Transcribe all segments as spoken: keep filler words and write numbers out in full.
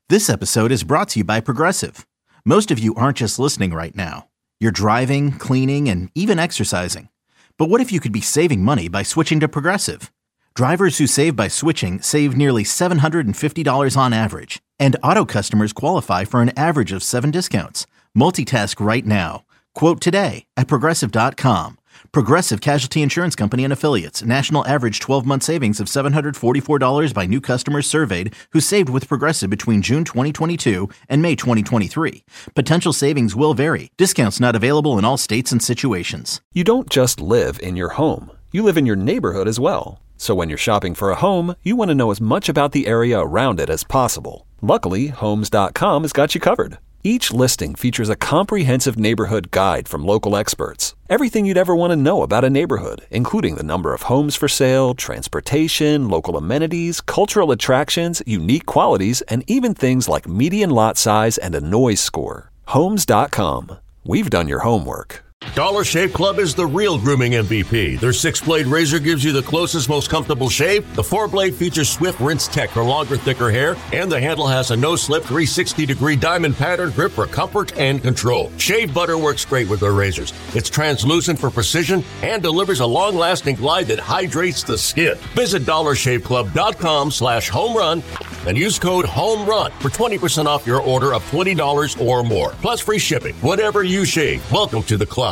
This episode is brought to you by Progressive. Most of you aren't just listening right now. You're driving, cleaning, and even exercising. But what if you could be saving money by switching to Progressive? Drivers who save by switching save nearly seven hundred fifty dollars on average. And auto customers qualify for an average of seven discounts. Multitask right now. Quote today at Progressive dot com. Progressive Casualty Insurance Company and Affiliates. National average twelve-month savings of seven hundred forty-four dollars by new customers surveyed who saved with Progressive between June twenty twenty-two and May twenty twenty-three. Potential savings will vary. Discounts not available in all states and situations. You don't just live in your home. You live in your neighborhood as well. So when you're shopping for a home, you want to know as much about the area around it as possible. Luckily, Homes dot com has got you covered. Each listing features a comprehensive neighborhood guide from local experts. Everything you'd ever want to know about a neighborhood, including the number of homes for sale, transportation, local amenities, cultural attractions, unique qualities, and even things like median lot size and a noise score. Homes dot com. We've done your homework. Dollar Shave Club is the real grooming M V P. Their six-blade razor gives you the closest, most comfortable shave. The four-blade features Swift Rinse Tech for longer, thicker hair. And the handle has a no-slip three hundred sixty degree diamond pattern grip for comfort and control. Shave butter works great with their razors. It's translucent for precision and delivers a long-lasting glide that hydrates the skin. Visit dollar shave club dot com slash home run and use code HOMERUN for twenty percent off your order of twenty dollars or more. Plus free shipping. Whatever you shave, welcome to the club.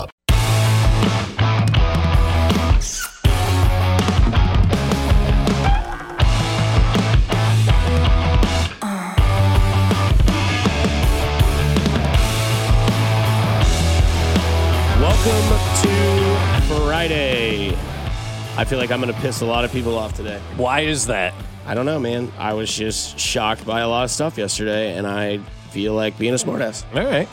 Welcome to Friday. I feel like I'm going to piss a lot of people off today. Why is that? I don't know, man. I was just shocked by a lot of stuff yesterday, and I feel like being a smartass. All right.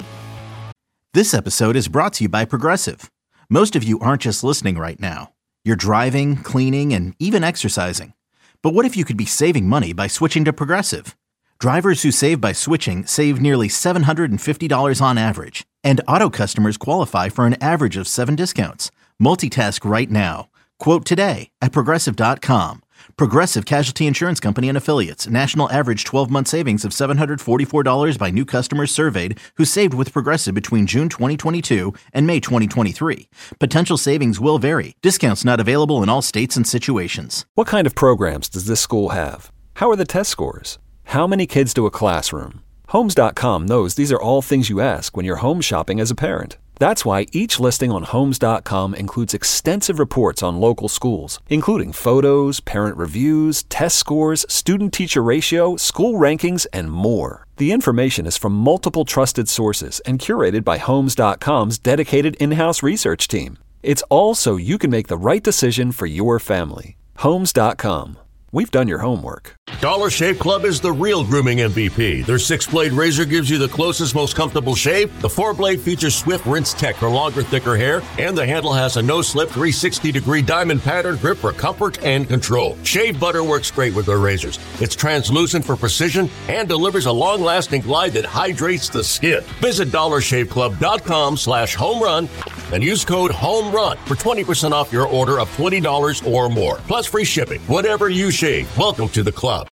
This episode is brought to you by Progressive. Most of you aren't just listening right now. You're driving, cleaning, and even exercising. But what if you could be saving money by switching to Progressive? Drivers who save by switching save nearly seven hundred fifty dollars on average. And auto customers qualify for an average of seven discounts. Multitask right now. Quote today at Progressive dot com. Progressive Casualty Insurance Company and Affiliates. National average twelve-month savings of seven hundred forty-four dollars by new customers surveyed who saved with Progressive between June twenty twenty-two and May twenty twenty-three. Potential savings will vary. Discounts not available in all states and situations. What kind of programs does this school have? How are the test scores? How many kids to a classroom? Homes dot com knows these are all things you ask when you're home shopping as a parent. That's why each listing on Homes dot com includes extensive reports on local schools, including photos, parent reviews, test scores, student-teacher ratio, school rankings, and more. The information is from multiple trusted sources and curated by Homes dot com's dedicated in-house research team. It's all so you can make the right decision for your family. Homes dot com. We've done your homework. Dollar Shave Club is the real grooming M V P. Their six-blade razor gives you the closest, most comfortable shave. The four-blade features Swift Rinse Tech for longer, thicker hair. And the handle has a no-slip three hundred sixty degree diamond pattern grip for comfort and control. Shave butter works great with their razors. It's translucent for precision and delivers a long-lasting glide that hydrates the skin. Visit dollar shave club dot com slash home run and use code HOMERUN for twenty percent off your order of twenty dollars or more. Plus free shipping. Whatever you shave, welcome to the club.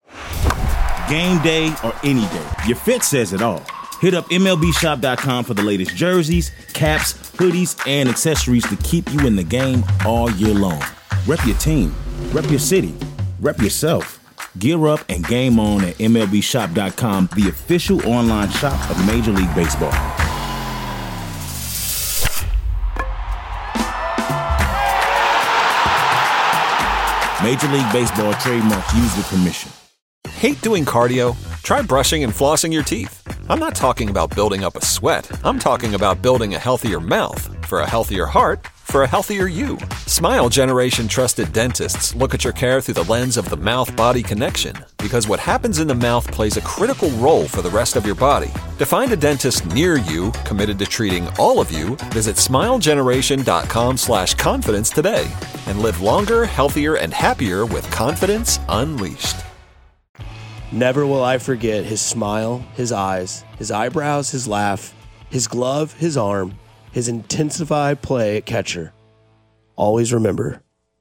Game day or any day, your fit says it all. Hit up M L B shop dot com for the latest jerseys, caps, hoodies, and accessories to keep you in the game all year long. Rep your team, rep your city, rep yourself. Gear up and game on at M L B shop dot com, the official online shop of Major League Baseball. Major League Baseball trademarks used with permission. Hate doing cardio? Try brushing and flossing your teeth. I'm not talking about building up a sweat. I'm talking about building a healthier mouth. For a healthier heart, for a healthier you. Smile Generation trusted dentists look at your care through the lens of the mouth-body connection, because what happens in the mouth plays a critical role for the rest of your body. To find a dentist near you committed to treating all of you, visit smile generation dot com slash confidence today and live longer, healthier, and happier with confidence unleashed. Never will I forget his smile, his eyes, his eyebrows, his laugh, his glove, his arm, his intensified play at catcher. Always remember,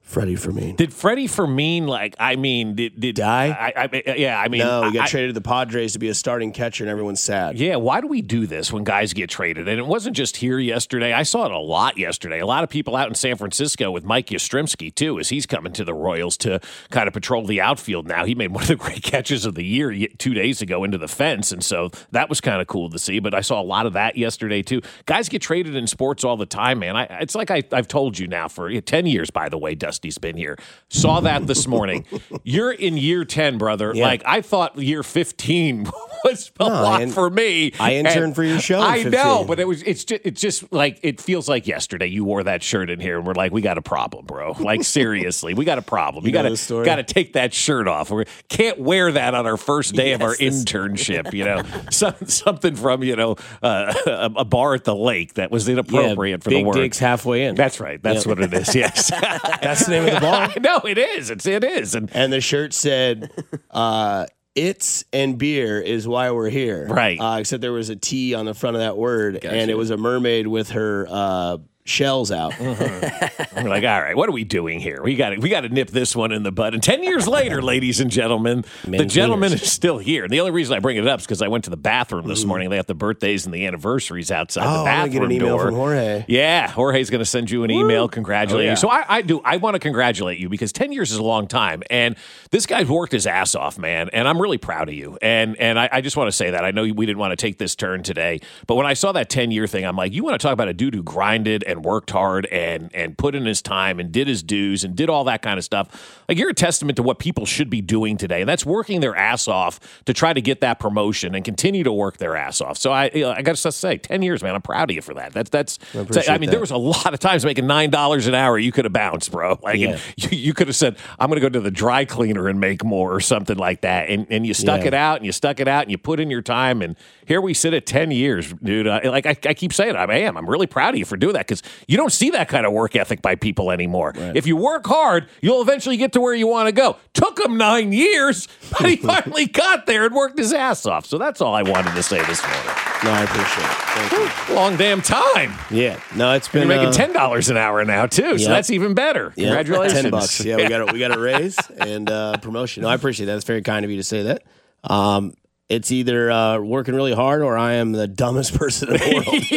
Freddie Fermin. Did Freddie Fermin, like, I mean, did, did die? I, I, yeah, I mean. No, he got I, traded to the Padres to be a starting catcher, and everyone's sad. Yeah, why do we do this when guys get traded? And it wasn't just here yesterday. I saw it a lot yesterday. A lot of people out in San Francisco with Mike Yastrzemski, too, as he's coming to the Royals to kind of patrol the outfield now. He made one of the great catches of the year two days ago into the fence, and so that was kind of cool to see. But I saw a lot of that yesterday, too. Guys get traded in sports all the time, man. I, it's like I, I've told you now for ten years, by the way, Dusty's been here. Saw that this morning. You're in year ten, brother. Yeah. Like, I thought year fifteen was a no, lot in, for me. I interned and for your show. I know, but it was it's just it's just like it feels like yesterday you wore that shirt in here and we're like, we got a problem, bro. Like, seriously, we got a problem. You, you gotta gotta take that shirt off. We can't wear that on our first day yes, of our internship, you know. Some, something from, you know, uh, a, a bar at the lake that was inappropriate yeah, for the big work. Big dicks halfway in. That's right. That's yep. what it is, yes. That's the name of the bar? No, it is. It's it is. And and the shirt said uh "It's and beer is why we're here." Right. Uh, except there was a T on the front of that word, gotcha. And it was a mermaid with her uh shells out. Mm-hmm. We're like, all right, what are we doing here? We got to we got to nip this one in the bud. And ten years later, ladies and gentlemen, Men's the gentleman leaders. is still here. And the only reason I bring it up is because I went to the bathroom this mm. morning. They have the birthdays and the anniversaries outside oh, the bathroom I'm gonna get an email door. from Jorge. Yeah, Jorge's going to send you an Woo. email congratulating oh, yeah. you. So I, I do. I want to congratulate you because ten years is a long time, and this guy's worked his ass off, man. And I'm really proud of you. And and I, I just want to say that I know we didn't want to take this turn today, but when I saw that ten year thing, I'm like, you want to talk about a dude who grinded and worked hard. And And, and put in his time and did his dues and did all that kind of stuff. Like, you're a testament to what people should be doing today. And that's working their ass off to try to get that promotion and continue to work their ass off. So I I got to say, ten years, man, I'm proud of you for that. That's, that's, I, I mean, that. There was a lot of times making nine dollars an hour. You could have bounced, bro. Like, yeah. you, you could have said, I'm going to go to the dry cleaner and make more or something like that. And, and you stuck yeah. it out and you stuck it out and you put in your time. And here we sit at ten years, dude. I, like I, I keep saying, I am. I'm really proud of you for doing that because you don't see that kind of work ethic by people anymore. Right. If you work hard, you'll eventually get to where you want to go. Took him nine years, but he finally got there and worked his ass off. So that's all I wanted to say this morning. No, I appreciate it. Thank you. Long damn time. Yeah. No, it's been. And you're making uh, ten dollars an hour now too, yep. so that's even better. Yep. Congratulations. Ten bucks. Yeah, we got a, we got a raise and uh, promotion. No, I appreciate that. It's very kind of you to say that. Um, It's either uh, working really hard or I am the dumbest person in the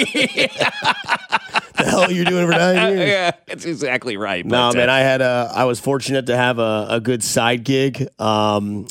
world. The hell are you doing for nine years? Yeah, that's exactly right. No, but, man, uh, I had a. I was fortunate to have a, a good side gig um,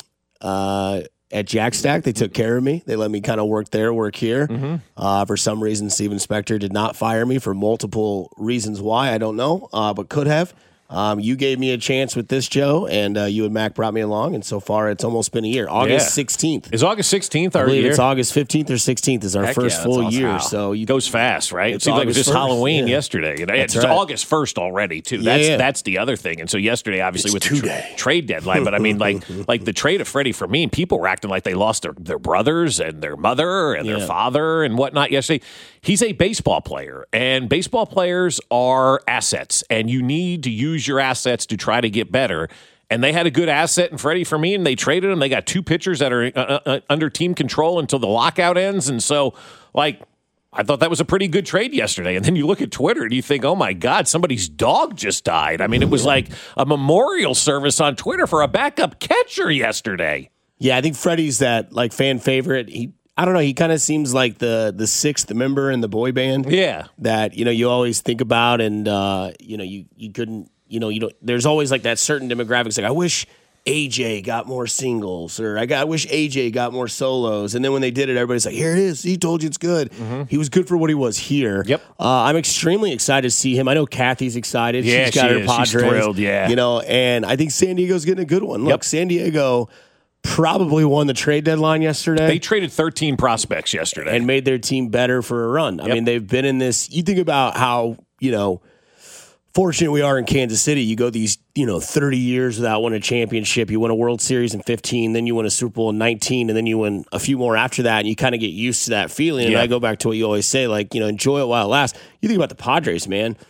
uh, at Jack Stack. They took care of me. They let me kind of work there, work here. Mm-hmm. Uh, for some reason, Steven Spector did not fire me for multiple reasons why I don't know, uh, but could have. Um, you gave me a chance with this, Joe, and uh, you and Mac brought me along, and so far it's almost been a year. August yeah. sixteenth. Is August sixteenth our I believe year? It's August fifteenth or sixteenth is our Heck first yeah, full awesome. year. Wow. So you, it goes fast, right? It seems like it was just first. Halloween yeah. yesterday. You know, That's it's right. August first already, too. Yeah, That's yeah. that's the other thing. And so yesterday, obviously, it's with the tra- trade deadline, but I mean, like like the trade of Freddie Fermin, people were acting like they lost their, their brothers and their mother and yeah. their father and whatnot yesterday. He's a baseball player, and baseball players are assets, and you need to use your assets to try to get better. And they had a good asset in Freddie Fermin. They traded him. They got two pitchers that are uh, uh, under team control until the lockout ends. And so, like, I thought that was a pretty good trade yesterday. And then you look at Twitter and you think, oh, my God, somebody's dog just died. I mean, it was like a memorial service on Twitter for a backup catcher yesterday. Yeah, I think Freddie's that, like, fan favorite. He I don't know. He kind of seems like the the sixth member in the boy band. Yeah. That, you know, you always think about and, uh, you know, you, you couldn't. You know, you know, there's always like that certain demographics. Like, I wish A J got more singles, or I got, I wish A J got more solos. And then when they did it, everybody's like, "Here it is. He told you it's good." Mm-hmm. He was good for what he was here. Yep. Uh, I'm extremely excited to see him. I know Kathy's excited. Yeah, she's got she her is. Padres. She's thrilled. Yeah. You know, and I think San Diego's getting a good one. Look, Yep. San Diego probably won the trade deadline yesterday. They traded thirteen prospects yesterday and made their team better for a run. Yep. I mean, they've been in this. You think about how, you know, fortunate we are in Kansas City. You go these, you know, thirty years without winning a championship. You win a World Series in fifteen, then you win a Super Bowl in nineteen, and then you win a few more after that, and you kind of get used to that feeling. And yeah. I go back to what you always say, like, you know, enjoy it while it lasts. You think about the Padres, man.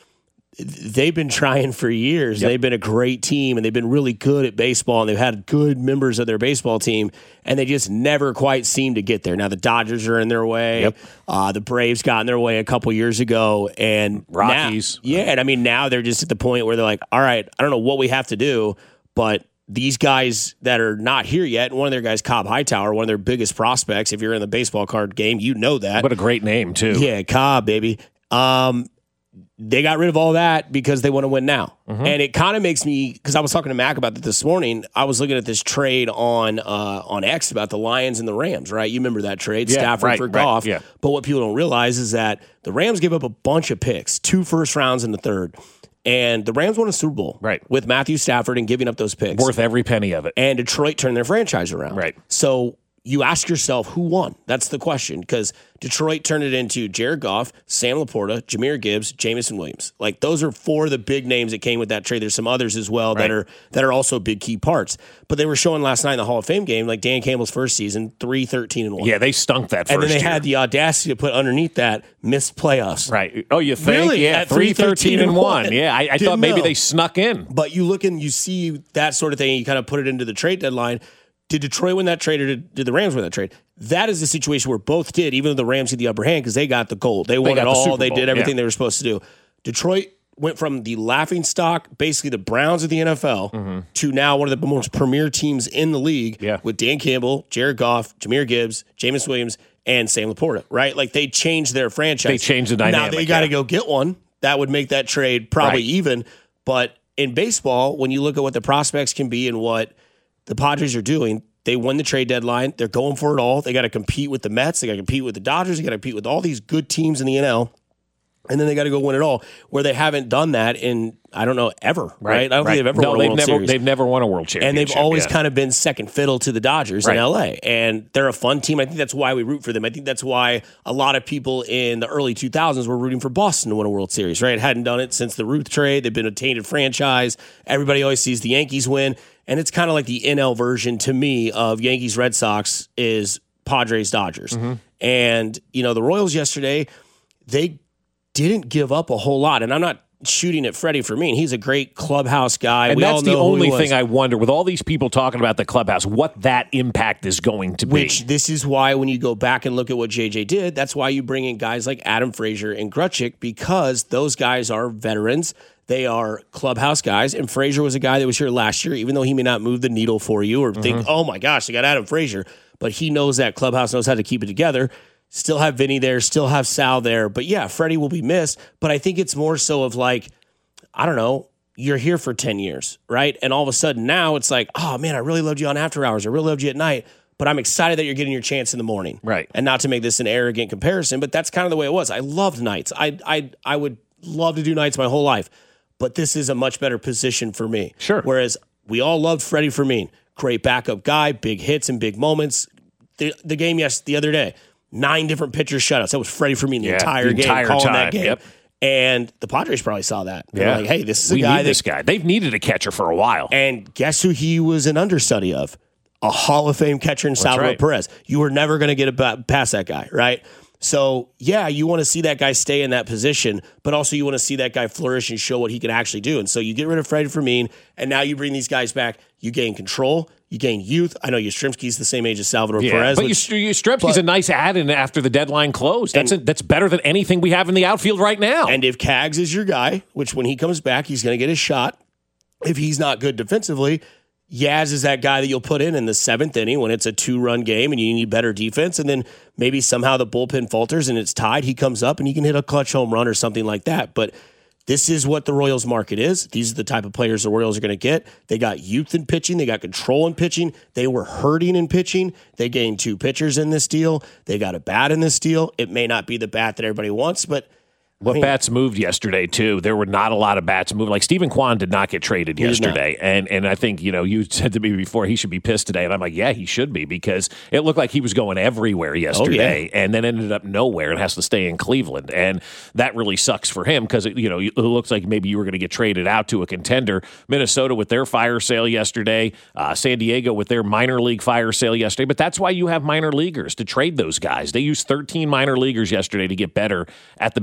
they've been trying for years. Yep. They've been a great team, and they've been really good at baseball, and they've had good members of their baseball team, and they just never quite seem to get there. Now the Dodgers are in their way. Yep. Uh, the Braves got in their way a couple years ago, and Rockies. Now, yeah, and I mean now they're just at the point where they're like, all right, I don't know what we have to do, but these guys that are not here yet, and one of their guys, Cobb Hightower, one of their biggest prospects, if you're in the baseball card game, you know that. What a great name, too. Yeah, Cobb, baby. Um, they got rid of all that because they want to win now. Mm-hmm. And it kind of makes me, because I was talking to Mac about that this morning, I was looking at this trade on uh, on X about the Lions and the Rams, right? You remember that trade, yeah, Stafford right, for right, Goff. Yeah. But what people don't realize is that the Rams gave up a bunch of picks, two first rounds in the third. And the Rams won a Super Bowl right. with Matthew Stafford and giving up those picks. Worth every penny of it. And Detroit turned their franchise around. Right. So you ask yourself, who won? That's the question. Because Detroit turned it into Jared Goff, Sam Laporta, Jahmyr Gibbs, Jameson Williams. Like, those are four of the big names that came with that trade. There's some others as well right. that are that are also big key parts. But they were showing last night in the Hall of Fame game, like Dan Campbell's first season, three thirteen and one. Yeah, they stunk that first And then they year. had the audacity to put underneath that missed playoffs. Right. Oh, you think? Really? Yeah, At three thirteen and one. Yeah, I, I thought maybe know. they snuck in. But you look and you see that sort of thing, and you kind of put it into the trade deadline. Did Detroit win that trade, or did, did the Rams win that trade? That is the situation where both did, even though the Rams had the upper hand because they got the gold. They won got it the all. Super They Bowl, did everything yeah. they were supposed to do. Detroit went from the laughing stock, basically the Browns of the N F L, mm-hmm. to now one of the most premier teams in the league yeah. with Dan Campbell, Jared Goff, Jahmyr Gibbs, Jameis Williams, and Sam Laporta, right? Like, they changed their franchise. They changed the dynamic. Now they got to yeah. go get one. That would make that trade probably right. even. But in baseball, when you look at what the prospects can be and what the Padres are doing, they won the trade deadline. They're going for it all. They got to compete with the Mets. They got to compete with the Dodgers. They got to compete with all these good teams in the N L. And then they got to go win it all, where they haven't done that in, I don't know, ever, right? right? I don't right. think they've ever no, won a they've World never, Series. They've never won a World Championship. And they've always yeah. kind of been second fiddle to the Dodgers right. in L A. And they're a fun team. I think that's why we root for them. I think that's why a lot of people in the early two thousands were rooting for Boston to win a World Series, right? Hadn't done it since the Ruth trade. They've been a tainted franchise. Everybody always sees the Yankees win. And it's kind of like the N L version to me of Yankees Red Sox is Padres Dodgers. Mm-hmm. And, you know, the Royals yesterday, they didn't give up a whole lot. And I'm not shooting at Freddie Fermin. He's a great clubhouse guy. And we that's all the know who only he was. thing I wonder, with all these people talking about the clubhouse, what that impact is going to be. Which this is why when you go back and look at what J J did, that's why you bring in guys like Adam Frazier and Grutchick, because those guys are veterans. They are clubhouse guys. And Frazier was a guy that was here last year, even though he may not move the needle for you or mm-hmm. think, oh my gosh, they got Adam Frazier. But he knows that clubhouse, knows how to keep it together. Still have Vinny there, still have Sal there. But yeah, Freddie will be missed. But I think it's more so of like, I don't know, you're here for ten years, right? And all of a sudden now it's like, oh man, I really loved you on after hours. I really loved you at night. But I'm excited that you're getting your chance in the morning. Right. And not to make this an arrogant comparison, but that's kind of the way it was. I loved nights. I I I would love to do nights my whole life. But this is a much better position for me. Sure. Whereas we all loved Freddie Fermin. Great backup guy, big hits and big moments. The, the game, yes, the other day, nine different pitchers shutouts. That was Freddie Fermin the yeah, entire the game, entire calling time. that game. Yep. And the Padres probably saw that. They're yeah. like, hey, this is we a guy. need that, this guy. They've needed a catcher for a while. And guess who he was an understudy of? A Hall of Fame catcher in Salvador right. Perez. You were never going to get a, past that guy, right? So, yeah, you want to see that guy stay in that position, but also you want to see that guy flourish and show what he can actually do. And so you get rid of Freddie Fermin, and now you bring these guys back. You gain control. You gain youth. I know Yastrzemski's the same age as Salvador yeah, Perez. But which, Yastrzemski's a nice add-in after the deadline closed. That's, and, a, that's better than anything we have in the outfield right now. And if Kaggs is your guy, which when he comes back, he's going to get his shot. If he's not good defensively, Yaz is that guy that you'll put in in the seventh inning when it's a two-run game and you need better defense, and then maybe somehow the bullpen falters and it's tied. He comes up and he can hit a clutch home run or something like that. But this is what the Royals market is. These are the type of players the Royals are going to get. They got youth in pitching. They got control in pitching. They were hurting in pitching. They gained two pitchers in this deal. They got a bat in this deal. It may not be the bat that everybody wants, but What I mean, bats moved yesterday, too? There were not a lot of bats moved. Like, Stephen Kwan did not get traded He did yesterday. And and I think, you know, you said to me before he should be pissed today. And I'm like, yeah, he should be, because it looked like he was going everywhere yesterday oh, yeah. and then ended up nowhere and has to stay in Cleveland. And that really sucks for him because, you know, it looks like maybe you were going to get traded out to a contender. Minnesota with their fire sale yesterday, uh, San Diego with their minor league fire sale yesterday. But that's why you have minor leaguers, to trade those guys. They used thirteen minor leaguers yesterday to get better at the big league level.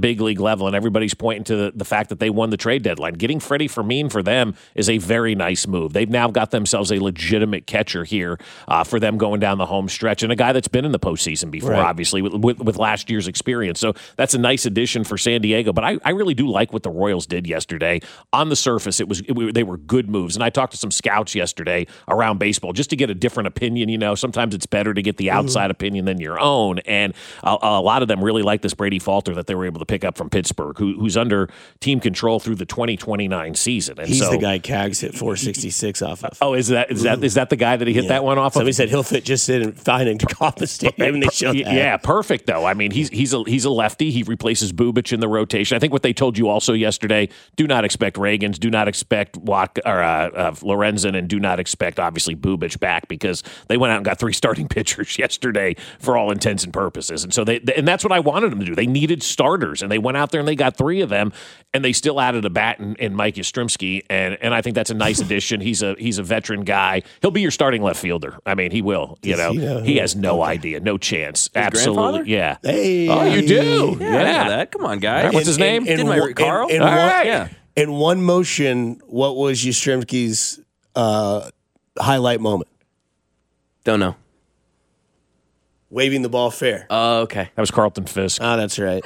level, and everybody's pointing to the, the fact that they won the trade deadline. Getting Freddie Fermin for them is a very nice move. They've now got themselves a legitimate catcher here uh, for them going down the home stretch, and a guy that's been in the postseason before, right. obviously, with, with, with last year's experience. So that's a nice addition for San Diego. But I, I really do like what the Royals did yesterday. On the surface, it was it, they were good moves. And I talked to some scouts yesterday around baseball just to get a different opinion. You know, sometimes it's better to get the outside mm-hmm. opinion than your own. And a, a lot of them really like this Brady Falter that they were able to pick up from Pittsburgh, who, who's under team control through the twenty twenty-nine season. And He's so, the guy Cags hit four sixty-six off of. Oh, is that is that is that the guy that he hit yeah. that one off Somebody of? said he'll fit just in fine in Coffin Stadium, and they showed that. Yeah, perfect, though. I mean, he's he's a, he's a lefty. He replaces Bubic in the rotation. I think what they told you also yesterday, do not expect Reagans, do not expect Watt, or uh, uh, Lorenzen, and do not expect, obviously, Bubic back, because they went out and got three starting pitchers yesterday for all intents and purposes. And so they, and that's what I wanted them to do. They needed starters, and they went out there and they got three of them, and they still added a bat in, in Mike Yastrzemski, and and I think that's a nice addition. He's a he's a veteran guy. He'll be your starting left fielder. I mean, he will. You know, he, know he has no idea, no chance. His Absolutely, yeah. Hey. Oh, you do? Yeah, I know that. Come on, guys. Right, what's his name? In, in, in my, Carl? In, in All one, right. Yeah. In one motion, what was Yastrzemski's uh, highlight moment? Don't know. Waving the ball fair. Oh, uh, okay. That was Carlton Fisk. Oh, that's right.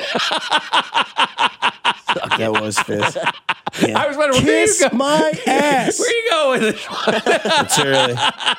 That was Fisk. Yeah. I was wondering, Kiss where you go? my ass. Where you go with this one? It's early.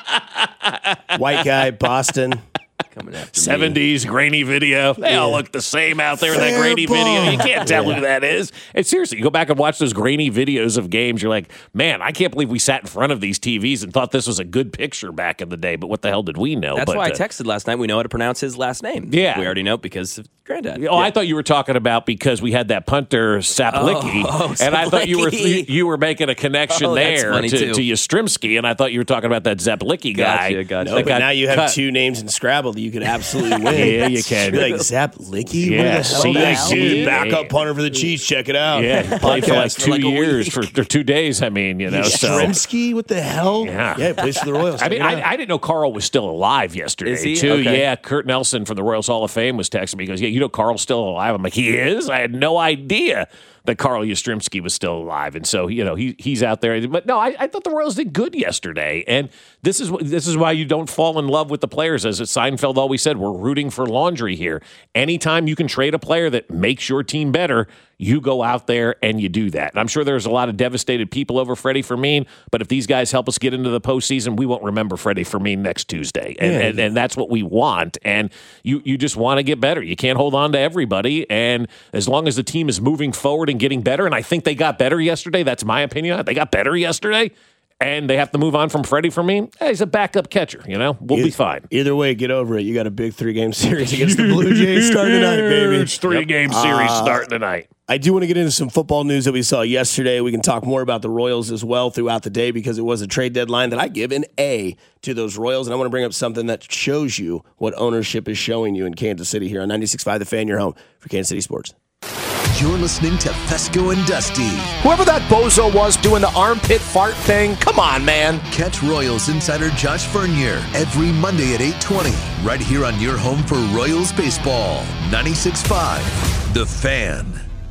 White guy, Boston. Coming after me. seventies grainy video. They all look the same out there in that Fair grainy ball. video. You can't tell Yeah. who that is. And seriously, you go back and watch those grainy videos of games. You're like, man, I can't believe we sat in front of these T Vs and thought this was a good picture back in the day. But what the hell did we know? That's but, why I uh, texted last night. We know how to pronounce his last name. Yeah. We already know because of Granddad. Oh, yeah. I thought you were talking about because we had that punter Saplicki, Oh, oh, and I thought you were Saplicki. you were making a connection Oh, that's there funny, to, too. to Yastrzemski, and I thought you were talking about that Zaplicki guy. Gotcha, gotcha. No, that but got now you have cut. two names in Scrabble that you could absolutely win. Yeah, you can. You're like Zaplicki? Yeah, What the hell? see, That see, dude, backup yeah. punter for the Chiefs. Check it out. Yeah, he played for like Podcast. two like a years, week. for or two days. I mean, you know, so. Yastrzemski? What the hell? Yeah. Yeah, he plays for the Royals. I Check mean, it out. I, I didn't know Carl was still alive yesterday, Is he? too. Okay. Yeah, Kurt Nelson from the Royals Hall of Fame was texting me. He goes, yeah, you know Carl's still alive? I'm like, he is? I had no idea that Carl Yastrzemski was still alive. And so, you know, he he's out there. But no, I, I thought the Royals did good yesterday. And this is this is why you don't fall in love with the players. As Seinfeld always said, we're rooting for laundry here. Anytime you can trade a player that makes your team better, you go out there and you do that. And I'm sure there's a lot of devastated people over Freddie Fermin, but if these guys help us get into the postseason, we won't remember Freddie Fermin next Tuesday. And, Yeah. and, and that's what we want. And you, you just want to get better. You can't hold on to everybody. And as long as the team is moving forward and getting better, and I think they got better yesterday, that's my opinion. They got better yesterday. And they have to move on from Freddie Fermin. Hey, he's a backup catcher, you know? We'll be fine. Either way, get over it. You got a big three-game series against the Blue Jays starting tonight, baby. Huge three-game series Uh, starting tonight. I do want to get into some football news that we saw yesterday. We can talk more about the Royals as well throughout the day because it was a trade deadline that I give an A to those Royals. And I want to bring up something that shows you what ownership is showing you in Kansas City here on ninety-six point five The Fan, your home for Kansas City Sports. You're listening to Fesco and Dusty. Whoever that bozo was doing the armpit fart thing, come on, man. Catch Royals insider Josh Vernier every Monday at eight twenty, right here on your home for Royals baseball. ninety-six point five The Fan.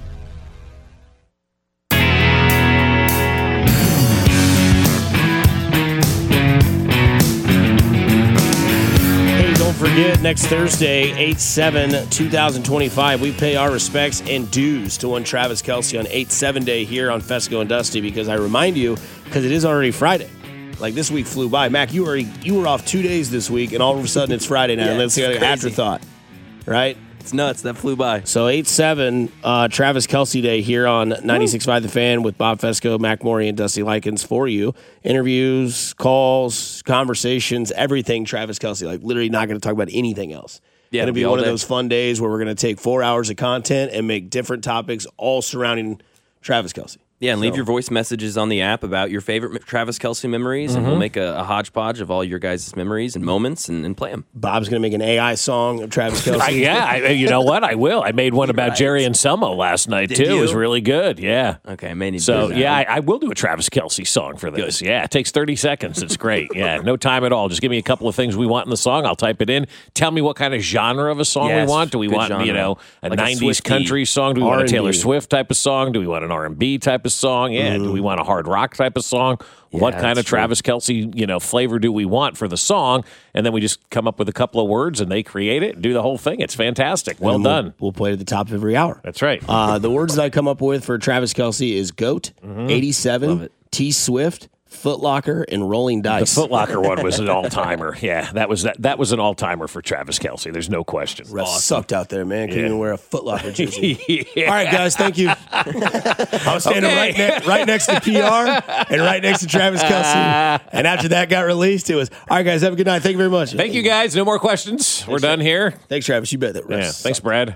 Hey, don't forget, next Thursday, eight seven twenty twenty-five, we pay our respects and dues to one Travis Kelce on eight seven Day here on Fesco and Dusty because I remind you, because it is already Friday. Like, this week flew by. Mac, you were you were off two days this week, and all of a sudden it's Friday now. Yeah, and let's it's get an crazy. afterthought, right? It's nuts. That flew by. So eight seven, uh, Travis Kelce Day here on ninety-six point five The Fan with Bob Fesco, Mac Morey, and Dusty Likens for you. Interviews, calls, conversations, everything Travis Kelce. Like, literally not going to talk about anything else. Yeah, Going to it'll be be all one of day. those fun days where we're going to take four hours of content and make different topics all surrounding Travis Kelce. Yeah, and leave So- your voice messages on the app about your favorite Travis Kelce memories, and we'll make a, a hodgepodge of all your guys' memories and moments and, and play them. Bob's going to make an A I song of Travis Kelce. I, yeah, I, you know what? I will. I made one about Right. Jerry and Selmo last night, Did too. you? It was really good. Yeah. Okay, I may need to So, do that. yeah, I, I will do a Travis Kelce song for this. Yeah, it takes thirty seconds. It's great. Yeah, no time at all. Just give me a couple of things we want in the song. I'll type it in. Tell me what kind of genre of a song Yes, we want. Do we good want, genre. you know, a Like a nineties Swiftie. country song? Do we want R a and B. Taylor Swift type of song? Do we want an R and B type of song? Yeah. Do we want a hard rock type of song? What kind that's of true. Travis Kelce, you know, flavor do we want for the song? And then we just come up with a couple of words and they create it and do the whole thing. It's fantastic. Well And we'll- done. We'll play it at the top of every hour. That's right. Uh, the words that I come up with for Travis Kelce is GOAT, Mm-hmm. eighty-seven, T Swift, Footlocker, and Rolling The Dice. Foot Locker one was an all timer. Yeah, that was that. That was an all timer for Travis Kelce. There's no question. Rest sucked out there, man. Couldn't Yeah. even wear a Footlocker jersey. Yeah. All right, guys, thank you. I was standing Okay. right, ne- right next to P R and right next to Travis Kelce. And after that got released, it was, all right, guys, have a good night. Thank you very much. Thank you, guys. No more questions. We're done here. Thanks, Travis. You bet that Yeah. rest Thanks, Brad.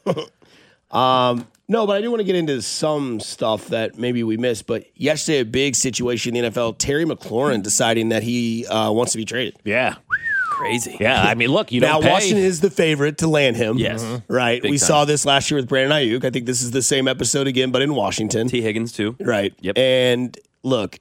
No, but I do want to get into some stuff that maybe we missed. But yesterday, a big situation in the N F L, Terry McLaurin deciding that he uh, wants to be traded. Yeah. Crazy. Yeah. I mean, look, you Now, don't pay. Washington is the favorite to land him. Yes. Right. Big we time. saw this last year with Brandon Ayuk. I think this is the same episode again, but in Washington. T. Higgins, too. Right. Yep. And look,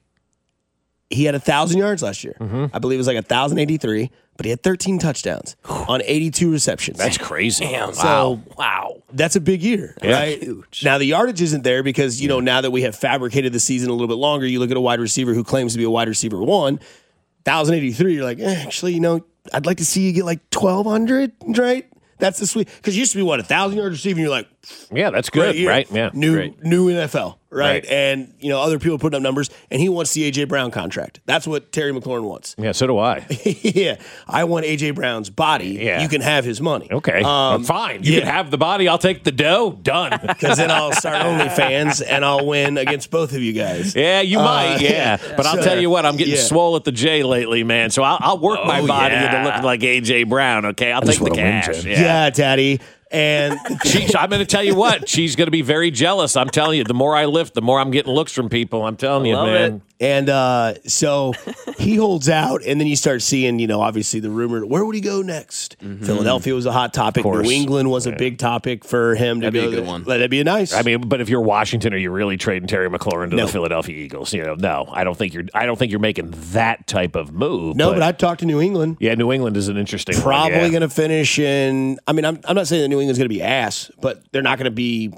he had one thousand yards last year. Mm-hmm. I believe it was like one thousand eighty-three, but he had thirteen touchdowns on eighty-two receptions. That's crazy. Damn. So- wow. That's a big year, Yeah. right? Huge. Now, the yardage isn't there because, you know, now that we have fabricated the season a little bit longer, you look at a wide receiver who claims to be a wide receiver one, one thousand eighty-three, you're like, eh, actually, you know, I'd like to see you get like twelve hundred, right? That's the sweet. Because you used to be, what, a one thousand yard receiver, and you're like, Yeah, that's great good, year. right? Yeah. New, Great. new N F L, right? Right. And, you know, other people putting up numbers, and he wants the A J. Brown contract. That's what Terry McLaurin wants. Yeah, so do I. Yeah. I want A J. Brown's body. Yeah. You can have his money. Okay. Um, Fine. You yeah. can have the body. I'll take the dough. Done. Because then I'll start OnlyFans and I'll win against both of you guys. Yeah, you might. Uh, Yeah, but I'll so- tell you what, I'm getting yeah. swole at the J lately, man. So I'll, I'll work my Oh, body yeah. into looking like A J. Brown. Okay, I'll take the wanna win, cash. Jen. Yeah. Yeah, Daddy. And She, I'm going to tell you what, she's going to be very jealous. I'm telling you, the more I lift, the more I'm getting looks from people. I'm telling you, Love man. it. and uh, so he holds out, and then you start seeing, you know, obviously the rumor, where would he go next? Philadelphia was a hot topic. course. New England was a big topic for him to That'd be go a good there. one. That'd be a nice. I mean, but if you're Washington, are you really trading Terry McLaurin to No. the Philadelphia Eagles? You know, no, I don't think you're. I don't think you're making that type of move. no, but, I'd talk to New England. yeah, New England is an interesting. one, Probably yeah. going to finish in. I mean, I'm, I'm not saying that New England's going to be ass, but they're not going to be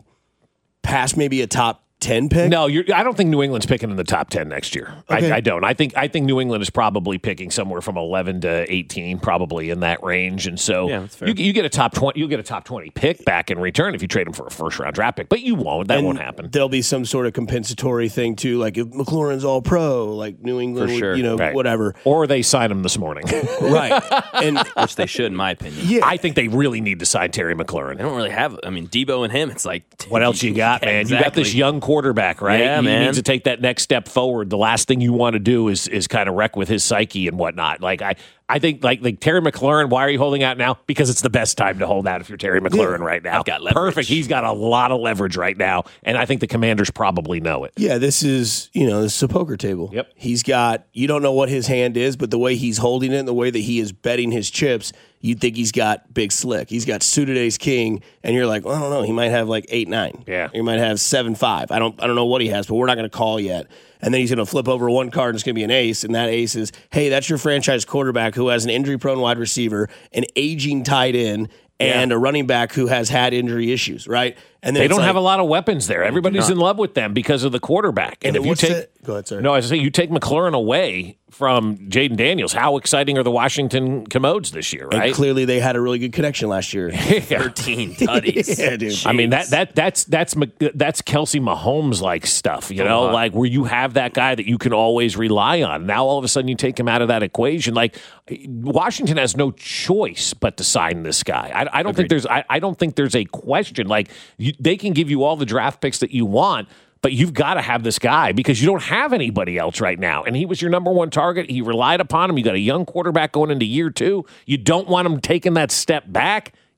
past maybe a top ten pick. No, you're, I don't think New England's picking in the top ten next year. Okay. I, I don't. I think I think New England is probably picking somewhere from eleven to eighteen, probably in that range. And so Yeah, that's fair. you, you get a top twenty, you get a top twenty pick back in return if you trade him for a first round draft pick. But you won't. That And won't happen. There'll be some sort of compensatory thing too, like if McLaurin's all pro, like New England, For would, sure. you know, Right. whatever. Or they sign him this morning. Right. And Which they should, in my opinion. yeah, I think they really need to sign Terry McLaurin. They don't really have. I mean, Debo and him. It's like What else you got, Yeah, man? You got this exactly. young quarterback, right? Yeah, he man. needs to take that next step forward. The last thing you want to do is is kind of wreck with his psyche and whatnot. Like I, I think like like Terry McLaurin. Why are you holding out now? Because it's the best time to hold out if you're Terry McLaurin right now. I've got leverage. Perfect. He's got a lot of leverage right now, and I think the Commanders probably know it. yeah, this is, you know, this is a poker table. Yep. He's got, you don't know what his hand is, but the way he's holding it and the way that he is betting his chips, you'd think he's got big slick. He's got suited ace king, and you're like, well, I don't know. He might have like eight nine. Yeah. He might have seven five. I don't I don't know what he has, but we're not going to call yet. And then he's going to flip over one card and it's going to be an ace. And that ace is, hey, that's your franchise quarterback who has an injury prone wide receiver, an aging tight end, and a running back who has had injury issues, right? And then They it's don't like, have a lot of weapons there. Everybody's in love with them because of the quarterback. And, And if you what's take the- go ahead, sorry. no, as I say, you take McLaurin away from Jaden Daniels. How exciting are the Washington Commodes this year, And right? clearly they had a really good connection last year. thirteen tutties. Yeah, dude. I mean that that that's that's Mc- that's Kelsey Mahomes like stuff, you know, Uh-huh. like where you have that guy that you can always rely on. Now all of a sudden you take him out of that equation. Like Washington has no choice but to sign this guy. I, I don't think there's I, I don't think there's a question. Like you, they can give you all the draft picks that you want. But you've got to have this guy because you don't have anybody else right now. And he was your number one target. He relied upon him. You got a young quarterback going into year two. You don't want him taking that step back.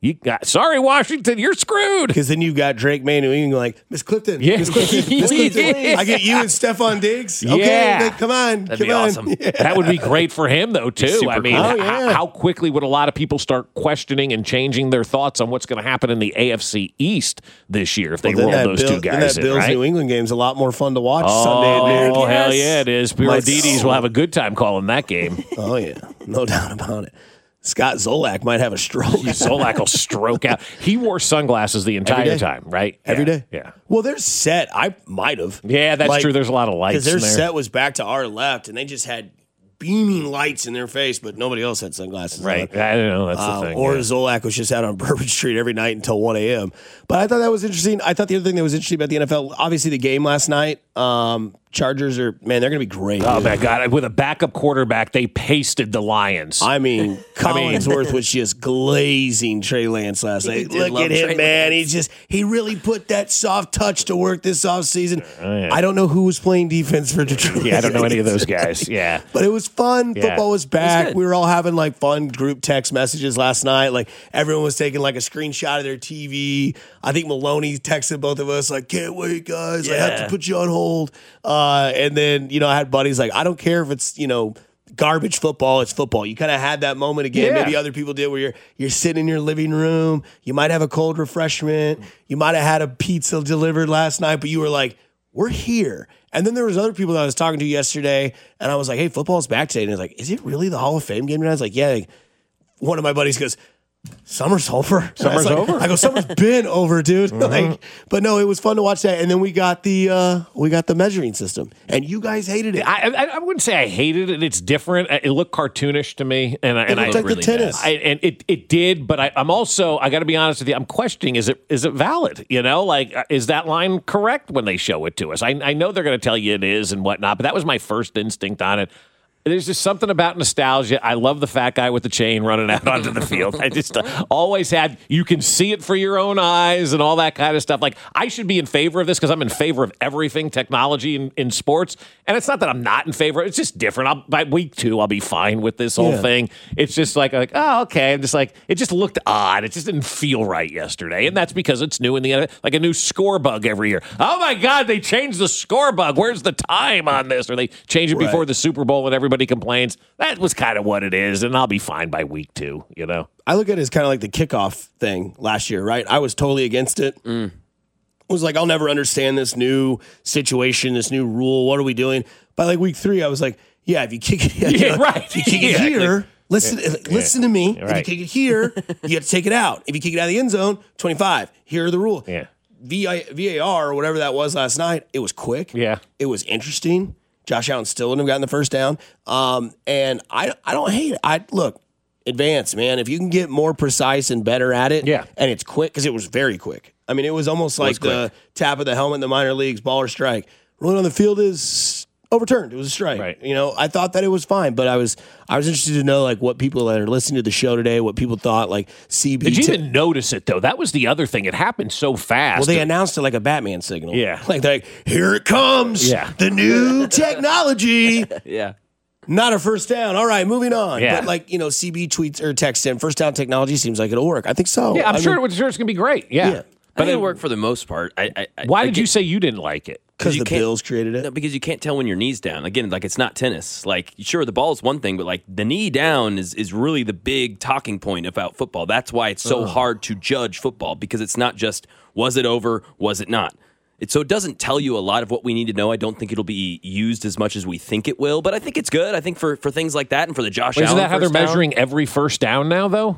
You got sorry, Washington, you're screwed. Because then you've got Drake May, New England, like, Miss Clifton, Yeah. Miss Clifton, Miss Clifton. I get you and Stephon Diggs. Okay, Yeah. like, come on, That'd come be on. awesome. Yeah. That would be great for him, though, too. super I mean, cool. Oh, h- yeah. how quickly would a lot of people start questioning and changing their thoughts on what's going to happen in the A F C East this year if they Well, roll then those Bill- two then guys that in, Bills right? New England game's a lot more fun to watch Oh, Sunday at noon. hell yeah, it is. My Pirodides will have a good time calling that game. Oh, yeah. No doubt about it. Scott Zolak might have a stroke. Zolak will stroke out. He wore sunglasses the entire Every day. time, right? Every yeah. day. Yeah. Well, their set, I might have. Yeah, that's true. There's a lot of lights Because their in there. set was back to our left, and they just had beaming lights in their face, but nobody else had sunglasses Right. on. I don't know. That's Uh, the thing. or yeah. Zolak was just out on Bourbon Street every night until one a.m. But I thought that was interesting. I thought the other thing that was interesting about the N F L, obviously the game last night, um, Chargers are, man, they're going to be great. Oh, dude. my God. With a backup quarterback, they pasted the Lions. I mean, Collinsworth was just glazing Trey Lance last night. did Look love at him, Trey man. Lance. He just he really put that soft touch to work this offseason. Oh, yeah. I don't know who was playing defense for Detroit. yeah, I don't know any of those guys. Yeah. But it was fun. Yeah. Football was back. good. We were all having like fun group text messages last night. Like everyone was taking like a screenshot of their T V. I think Maloney texted both of us like, "Can't wait, guys. I have Yeah. to put you on hold." Uh, and then you know I had buddies like, "I don't care if it's you know." Garbage football, it's football. You kind of had that moment again. Yeah. Maybe other people did where you're you're sitting in your living room. You might have a cold refreshment. You might have had a pizza delivered last night, but you were like, we're here. And then there was other people that I was talking to yesterday, and I was like, hey, football's back today. And it's like, is it really the Hall of Fame game? And I was like, yeah. Like, one of my buddies goes, summer's over. And I was Summer's like- over? I go, summer's been over, dude. Like, but no, it was fun to watch that. And then we got the uh, we got the measuring system, and you guys hated it. I, I, I wouldn't say I hated it. It's different. It looked cartoonish to me, and I, It and I, looked like really the tennis. I, and it, it did, but I, I'm also I got to be honest with you. I'm questioning is it is it valid? You know, like uh, is that line correct when they show it to us? I, I know they're going to tell you it is and whatnot, but that was my first instinct on it. There's just something about nostalgia. I love the fat guy with the chain running out onto the field. I just uh, always had, you can see it for your own eyes and all that kind of stuff. Like, I should be in favor of this because I'm in favor of everything technology in, in sports. And it's not that I'm not in favor. It's just different. I'll, by week two, I'll be fine with this whole Yeah. thing. It's just like, like, oh, okay. I'm just like, it just looked odd. It just didn't feel right yesterday. And that's because it's new in the, like a new score bug every year. Oh my God, they changed the score bug. Where's the time on this? Or they change it before Right. the Super Bowl and everybody complains. That was kind of what it is, and I'll be fine by week two, you know? I look at it as kind of like the kickoff thing last year, right? I was totally against it. Mm. I was like, I'll never understand this new situation, this new rule. What are we doing? By like week three, I was like, yeah, if you kick it, you Yeah, know, right. If you kick it Yeah, here, like- listen, listen to me. If Right. you kick it here, you have to take it out. If you kick it out of the end zone, twenty-five. Here are the rules. Yeah. V I V A R or whatever that was last night, it was quick. Yeah. It was interesting. Josh Allen still wouldn't have gotten the first down. Um, and I I don't hate it. I look, advance, man. If you can get more precise and better at it, Yeah. and it's quick, because it was very quick. I mean, it was almost like the tap of the helmet in the minor leagues, ball or strike. Rolling on the field is overturned. It was a strike. Right. You know, I thought that it was fine, but I was I was interested to know like what people that are listening to the show today, what people thought, like C B. Did you t- even notice it, though? That was the other thing. It happened so fast. Well, they announced it like a Batman signal. Yeah. Like, they're like, here it comes. Yeah. The new technology. Yeah. Not a first down. All right, moving on. Yeah. But like, you know, C B tweets or texts in, first down technology seems like it'll work. I think so. yeah, I'm I sure, mean, it, sure it's going to be great. Yeah. Yeah. But But it it, worked for the most part. I, I, I, why I did you get- say you didn't like it? because you the can't- Bills created it. No, because you can't tell when your knee's down. Again, like it's not tennis. Like, sure, the ball is one thing, but like the knee down is is really the big talking point about football. That's why it's so hard to judge football, because it's not just was it over, was it not. It, so it doesn't tell you a lot of what we need to know. I don't think it'll be used as much as we think it will, but I think it's good. I think for, for things like that and for the Josh Wait, Allen isn't that how they're first down, measuring every first down now, though?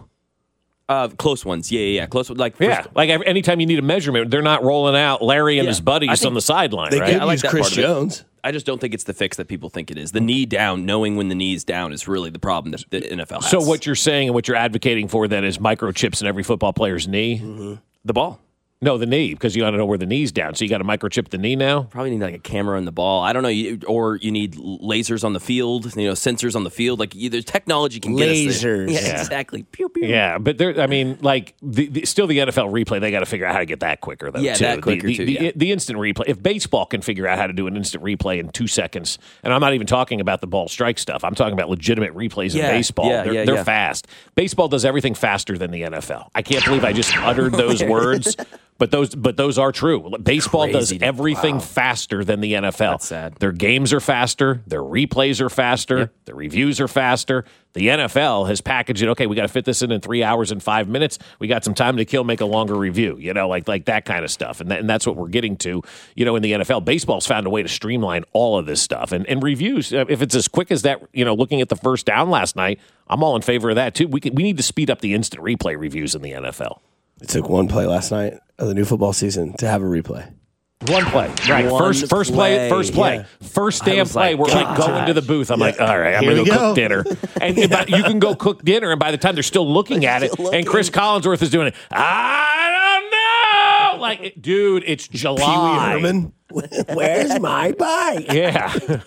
Uh, close ones, yeah, yeah, yeah. Close, like Yeah. first, Like every, anytime you need a measurement, they're not rolling out Larry and Yeah. his I buddies think on the sideline, They right? could I like use that Chris part of it. Jones. I just don't think it's the fix that people think it is. The knee down, knowing when the knee's down, is really the problem that the N F L has. So what you're saying and what you're advocating for then is microchips in every football player's knee? the ball. No, the knee, because you got to know where the knee's down. So you got to microchip the knee now? Probably need like a camera in the ball. I don't know. You, or you need lasers on the field, you know, sensors on the field. Like either technology can get us there. Lasers. Yeah, Yeah. exactly. Pew, pew. Yeah, but there. I mean, like, the, the, still the N F L replay, they got to figure out how to get that quicker, though, Yeah, too. that quicker, the, too, The, yeah. the instant replay. If baseball can figure out how to do an instant replay in two seconds, and I'm not even talking about the ball strike stuff. I'm talking about legitimate replays Yeah, in baseball. yeah, they're yeah, they're yeah. fast. Baseball does everything faster than the N F L. I can't believe I just uttered those words. But those, but those are true. Baseball does Crazy. everything Wow. faster than the N F L. That's sad. Their games are faster. Their replays are faster. Yep. The reviews are faster. The N F L has packaged it. Okay, we got to fit this in in three hours and five minutes. We got some time to kill. Make a longer review. You know, like like that kind of stuff. And that, and that's what we're getting to. You know, in the N F L, baseball's found a way to streamline all of this stuff. And and reviews, uh, if it's as quick as that, you know, looking at the first down last night, I'm all in favor of that too. We can, we need to speed up the instant replay reviews in the N F L. It took one play last night of the new football season to have a replay. One play, right? One first, first play, play, first play, yeah. first I damn was play. like, We're like gosh. going to the booth. I'm like, all right, I'm Here gonna we go go. cook dinner, and, and by, you can go cook dinner, and by the time they're still looking at it, Still and Chris looking. Collinsworth is doing it. I don't know, like, dude, it's Pee Wee July. Herman, where's my bike? Yeah,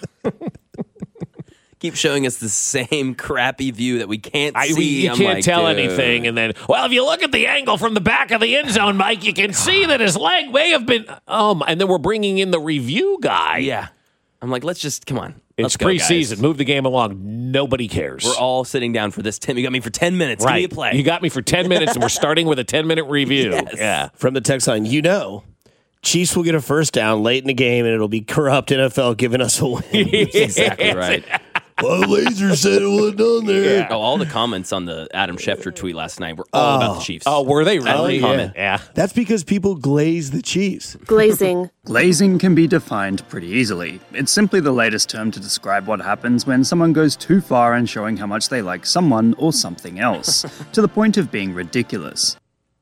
Keep showing us the same crappy view that we can't I, see. we, you I'm can't like, tell dude. anything, and then, well, if you look at the angle from the back of the end zone, Mike, you can see that his leg may have been. Oh, my, and then we're bringing in the review guy. Yeah. I'm like, let's just, come on. It's Let's go, preseason. guys. Move the game along. Nobody cares. We're all sitting down for this. Tim, you got me for ten minutes. right. Give me a play. You got me for ten minutes, and we're starting with a ten-minute review. Yes. Yeah. From the text line, you know, Chiefs will get a first down late in the game, and it'll be corrupt N F L giving us a win. exactly right. Well, Laser said it wasn't done there. Oh, all the comments on the Adam Schefter tweet last night were all about the Chiefs. Oh, were they really? Every yeah. comment. Yeah. That's because people glaze the Chiefs. Glazing. Glazing can be defined pretty easily. It's simply the latest term to describe what happens when someone goes too far in showing how much they like someone or something else, to the point of being ridiculous.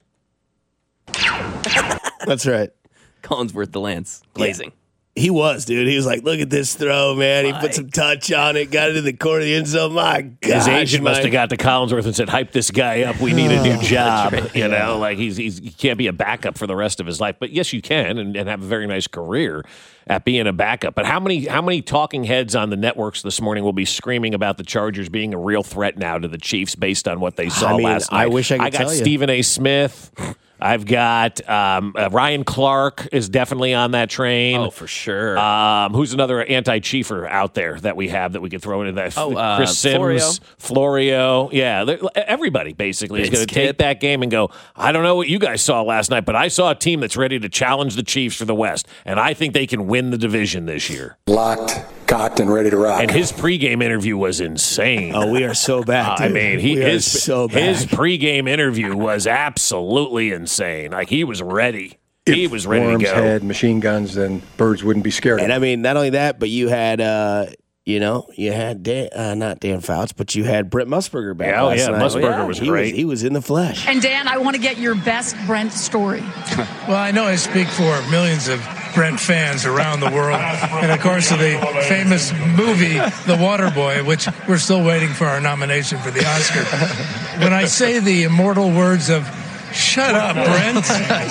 That's right. Collinsworth the Lance. Glazing. He was, dude. He was like, look at this throw, man. He put some touch on it, got it to the corner of the end zone. My God. His agent must have got to Collinsworth and said, hype this guy up. We need a new job. You know, like he's, he's he can't be a backup for the rest of his life. But yes, you can and, and have a very nice career at being a backup. But how many how many talking heads on the networks this morning will be screaming about the Chargers being a real threat now to the Chiefs based on what they saw I mean, last night? I wish I could I got tell you. Stephen A. Smith. I've got um, uh, Ryan Clark is definitely on that train. Oh, for sure. Um, who's another anti-chiefer out there that we have that we could throw into that? Oh, uh, Chris Sims, Florio. Yeah, they're- everybody basically is Vince going to take Kipp. that game and go, I don't know what you guys saw last night, but I saw a team that's ready to challenge the Chiefs for the West, and I think they can win the division this year. Locked, cocked, and ready to rock. And his pregame interview was insane. Oh, we are so bad, I dude. mean, he we are his, so bad. his pregame interview was absolutely insane. Like, he was ready. He was ready Worms to go. had machine guns, then birds wouldn't be scared. And I mean, not only that, but you had, uh, you know, you had Dan, uh, not Dan Fouts, but you had Brent Musburger back. Yeah, oh, last yeah, night. Musburger was he great. he was in the flesh. And Dan, I want to get your best Brent story. Well, I know I speak for millions of Brent fans around the world. And of course, of the famous movie, The Waterboy, which we're still waiting for our nomination for the Oscar. When I say the immortal words of, shut up, Brent.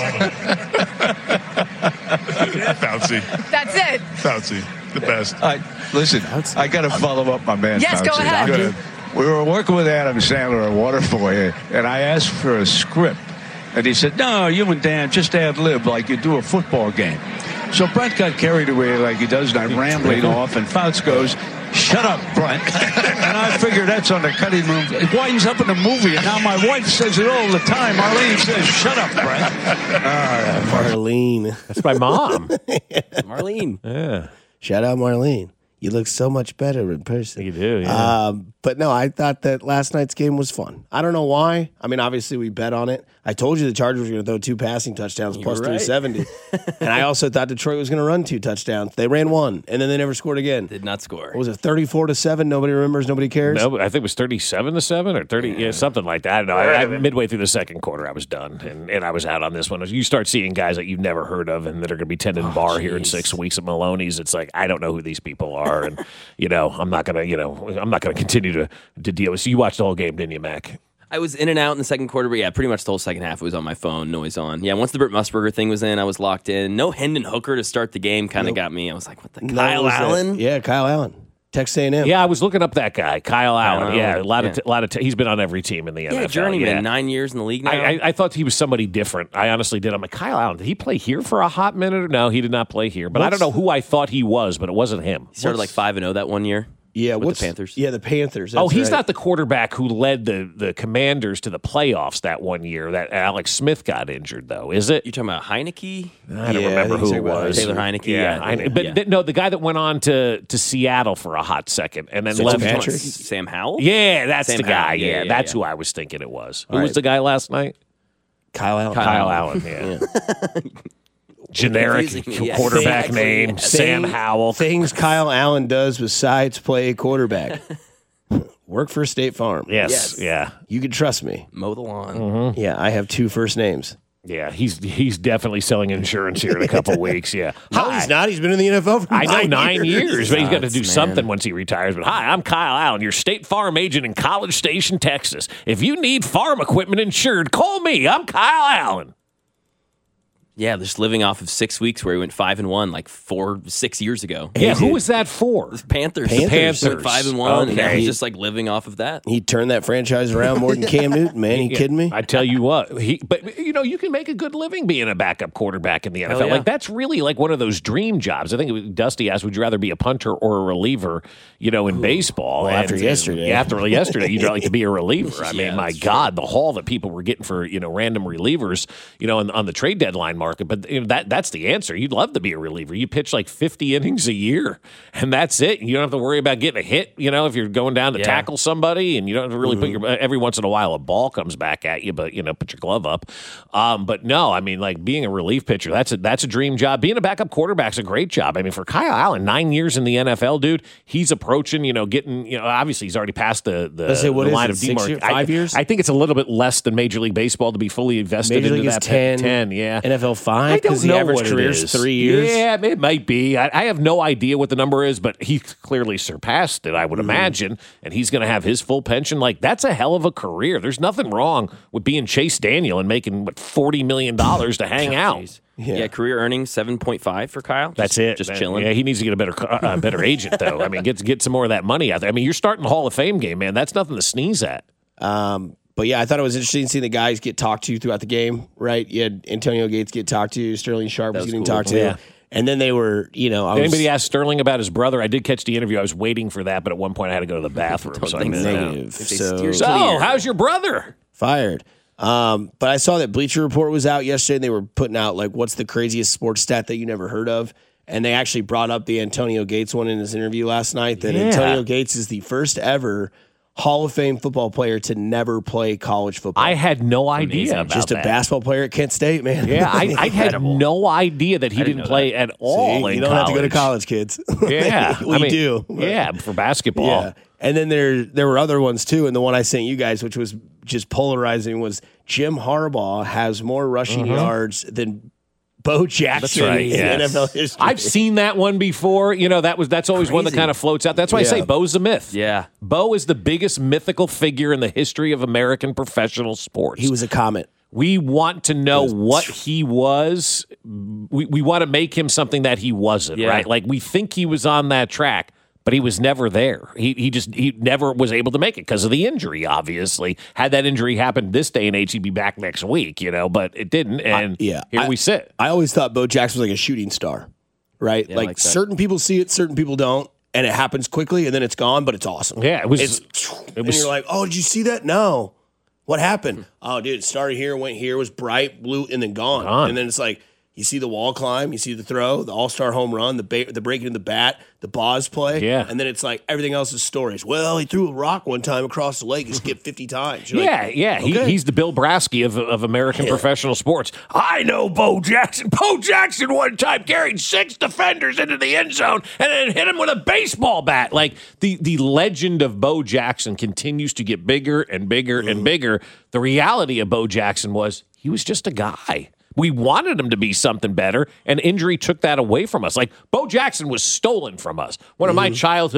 Fauci. That's it. Fauci. The best. I, listen, I got to follow up my man. Yes, go Fauci. ahead. Good. We were working with Adam Sandler at Waterboy, and I asked for a script. And he said, no, you and Dan just ad lib like you do a football game. So Brent got carried away like he does, and I'm rambling off, and Fouts goes, shut up, Brent. And I figure that's on the cutting room. It winds up in the movie, and now my wife says it all the time. Marlene says, shut up, Brent. Uh, Marlene. That's my mom. Marlene. Yeah. Shout out, Marlene. You look so much better in person. You do, yeah. Um, but no, I thought that last night's game was fun. I don't know why. I mean, obviously we bet on it. I told you the Chargers were going to throw two passing touchdowns You plus were right. three seventy. And I also thought Detroit was going to run two touchdowns. They ran one, and then they never scored again. Did not score. What was it, thirty-four to seven? Nobody remembers, nobody cares? No, I think it was thirty-seven to seven or thirty, yeah, something like that. I don't know. I, I, midway through the second quarter, I was done, and, and I was out on this one. You start seeing guys that you've never heard of and that are going to be tending Oh, bar here in geez. six weeks at Maloney's. It's like, I don't know who these people are, and you know, I'm not gonna, you know, I'm not gonna continue to to deal with. So you watched the whole game, didn't you, Mac? I was in and out in the second quarter, but yeah, pretty much the whole second half it was on my phone, noise on. Yeah, once the Britt Musburger thing was in, I was locked in. No Hendon Hooker to start the game kind of nope. got me. I was like, what the, Kyle Allen? That. Yeah, Kyle Allen. Texas A and M. Yeah, I was looking up that guy, Kyle Allen. Yeah, a lot yeah. of, t- lot of. T- he's been on every team in the yeah, N F L. Journeyman, yeah, nine years in the league now. I, I, I thought he was somebody different. I honestly did. I'm like, Kyle Allen, did he play here for a hot minute? No, he did not play here. But what's, I don't know who I thought he was, but it wasn't him. He started what's, like five and zero that one year. Yeah, with what's, the Panthers. Yeah, the Panthers. Oh, he's right. not the quarterback who led the, the Commanders to the playoffs that one year that Alex Smith got injured, though, is it? You're talking about Heineke? I don't yeah, remember I who it was. Taylor Heineke. Yeah, yeah. Heine- but yeah. th- no, the guy that went on to, to Seattle for a hot second and then so left. Patrick? Sam Howell? Yeah, that's Sam the guy. Howell. Yeah, Yeah, yeah, that's yeah. who I was thinking it was. All who was right. the guy last night? Kyle Allen. Kyle, Kyle Allen, yeah. yeah. Generic yeah. quarterback Thing, name, thing, Sam Howell. Things Kyle Allen does besides play quarterback. Work for State Farm. Yes, yes. yeah. You can trust me. Mow the lawn. Mm-hmm. Yeah, I have two first names. Yeah, he's he's definitely selling insurance here in a couple weeks. Yeah, no, hi. he's not. He's been in the N F L for I know nine, nine years, years but he's got to do man. something once he retires. But hi, I'm Kyle Allen, your State Farm agent in College Station, Texas. If you need farm equipment insured, call me. I'm Kyle Allen. Yeah, just living off of six weeks where he went five and one like four, six years ago. Yeah, who was that for? The Panthers. Panthers. Panthers. Went five and one, Okay. and now he's just like living off of that. He turned that franchise around more than Cam Newton, man. You Yeah, kidding me? I tell you what, he. But you know, you can make a good living being a backup quarterback in the N F L. Hell yeah. Like that's really like one of those dream jobs. I think it was, Dusty asked, "Would you rather be a punter or a reliever?" You know, in Ooh. baseball. Well, and, after yesterday, yeah, after yesterday, you'd like to be a reliever. I mean, Yeah, my that's God, the haul that people were getting for you know random relievers, you know, on, on the trade deadline market. But you know, that that's the answer. You'd love to be a reliever. You pitch like fifty innings a year, and that's it. You don't have to worry about getting a hit. You know, if you're going down to Yeah. tackle somebody, and you don't have to really Mm-hmm. put your. Every once in a while, a ball comes back at you, but you know, put your glove up. Um, but no, I mean, like being a relief pitcher, that's a that's a dream job. Being a backup quarterback's a great job. I mean, for Kyle Allen, nine years in the N F L, dude, he's approaching. You know, getting. You know, obviously he's already passed the the, Let's say, what the is line it, of six demarcation. year- five I, years? I think it's a little bit less than Major League Baseball to be fully invested Major into League is that ten, ten. Yeah, N F L I five don't because the know average what it career is is. three years. Yeah, it might be. I, I have no idea what the number is, but he clearly surpassed it, I would Mm-hmm. imagine, and he's going to have his full pension. Like, that's a hell of a career. There's nothing wrong with being Chase Daniel and making, what, forty million dollars to hang out. Yeah. Yeah. career earnings seven point five for Kyle. Just, That's it. Just Man, chilling. Yeah, he needs to get a better uh, a better agent, though. I mean, get get some more of that money out there. I mean, you're starting the Hall of Fame game, man. That's nothing to sneeze at. Um, but yeah, I thought it was interesting seeing the guys get talked to throughout the game, right? You had Antonio Gates get talked to, Sterling Sharp was, was getting cool. talked to. Yeah. And then they were, you know, I Did was anybody ask Sterling about his brother? I did catch the interview. I was waiting for that, but at one point I had to go to the bathroom. Don't so I think missed so. out. negative. If they So, steer So, clear. how's your brother? fired. Um, but I saw that Bleacher Report was out yesterday, and they were putting out, like, what's the craziest sports stat that you never heard of? And they actually brought up the Antonio Gates one in his interview last night, that Yeah. Antonio Gates is the first ever Hall of Fame football player to never play college football. I had no idea Amazing. about Just a that. basketball player at Kent State, man. Yeah, I, I had no idea that he didn't didn't know play at all. See, in you don't have to go to college. college, kids. Yeah, we I mean, do. Yeah, for basketball. Yeah. And then there there were other ones too, and the one I sent you guys, which was just polarizing, was Jim Harbaugh has more rushing Mhm. yards than Bo Jackson That's right. in yes. N F L history. I've seen that one before. You know, that was that's always one that Crazy. kind of floats out. That's why I Yeah. say Bo's a myth. Yeah. Bo is the biggest mythical figure in the history of American professional sports. He was a comet. We want to know what he was. We, we want to make him something that he wasn't, Yeah. right? Like we think he was on that track, but he was never there. He he just he never was able to make it because of the injury, obviously. Had that injury happened this day and age, he'd be back next week, you know, but it didn't. And I- yeah, here I- we sit. I always thought Bo Jackson was like a shooting star, right? Yeah, I like, like that. certain people see it, certain people don't, and it happens quickly, and then it's gone, but it's awesome. Yeah, it was- It's, it and was- you're like, oh, did you see that? No. What happened? Oh, dude, it started here, went here, was bright, blue, and then gone. Gone. And then it's like, you see the wall climb, you see the throw, the all-star home run, the ba- the breaking of the bat, the Boz play. Yeah. And then it's like everything else is stories. Well, he threw a rock one time across the lake and skipped fifty times. You're Yeah, like, yeah. He, okay. he's the Bill Brasky of, of American professional sports. I know Bo Jackson. Bo Jackson one time carried six defenders into the end zone and then hit him with a baseball bat. Like the, the legend of Bo Jackson continues to get bigger and bigger and bigger. The reality of Bo Jackson was he was just a guy. We wanted him to be something better, and injury took that away from us. Like, Bo Jackson was stolen from us. One of my childhood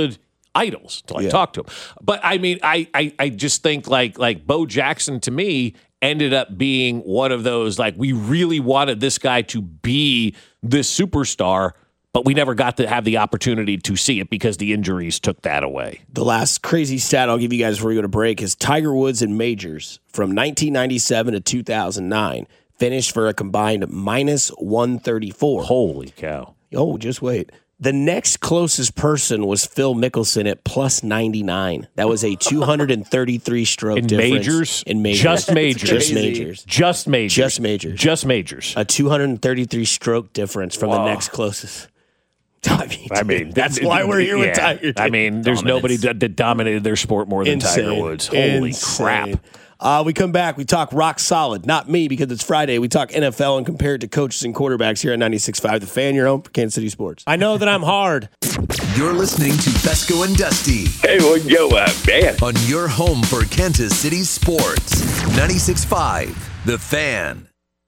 idols until I Yeah. talked to them. But I mean, I, I I just think like like Bo Jackson to me ended up being one of those, like, we really wanted this guy to be this superstar, but we never got to have the opportunity to see it because the injuries took that away. The last crazy stat I'll give you guys before we go to break is Tiger Woods in majors from nineteen ninety-seven to two thousand nine finished for a combined minus one thirty-four. Holy cow. Oh, just wait. The next closest person was Phil Mickelson at plus ninety-nine. That was a two hundred thirty-three stroke In difference. majors? In majors. Just majors. Just majors. Just majors. Just majors. Just majors. A two hundred thirty-three stroke difference from Wow. the next closest. I mean, I mean, that's why we're here with yeah. Tiger. I mean, there's nobody that, that dominated their sport more than Insane. Tiger Woods. Holy Insane. crap. Uh, we come back. We talk rock solid. Not me, because it's Friday. We talk N F L and compare it to coaches and quarterbacks here at ninety-six point five. The Fan, your home for Kansas City sports. I know that I'm hard. You're listening to Fesco and Dusty. Hey, well, yo, uh, man. On your home for Kansas City sports. ninety-six point five. The Fan.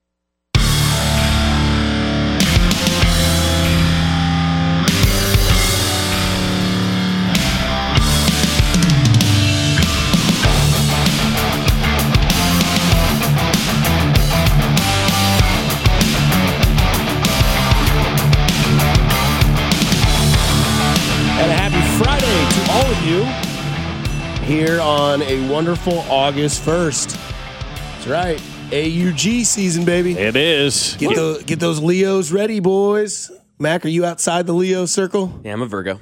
And a happy Friday to all of you here on a wonderful August first. That's right. A U G season, baby. It is. Get, the, get those Leos ready, boys. Mac, are you outside the Leo circle? Yeah, I'm a Virgo.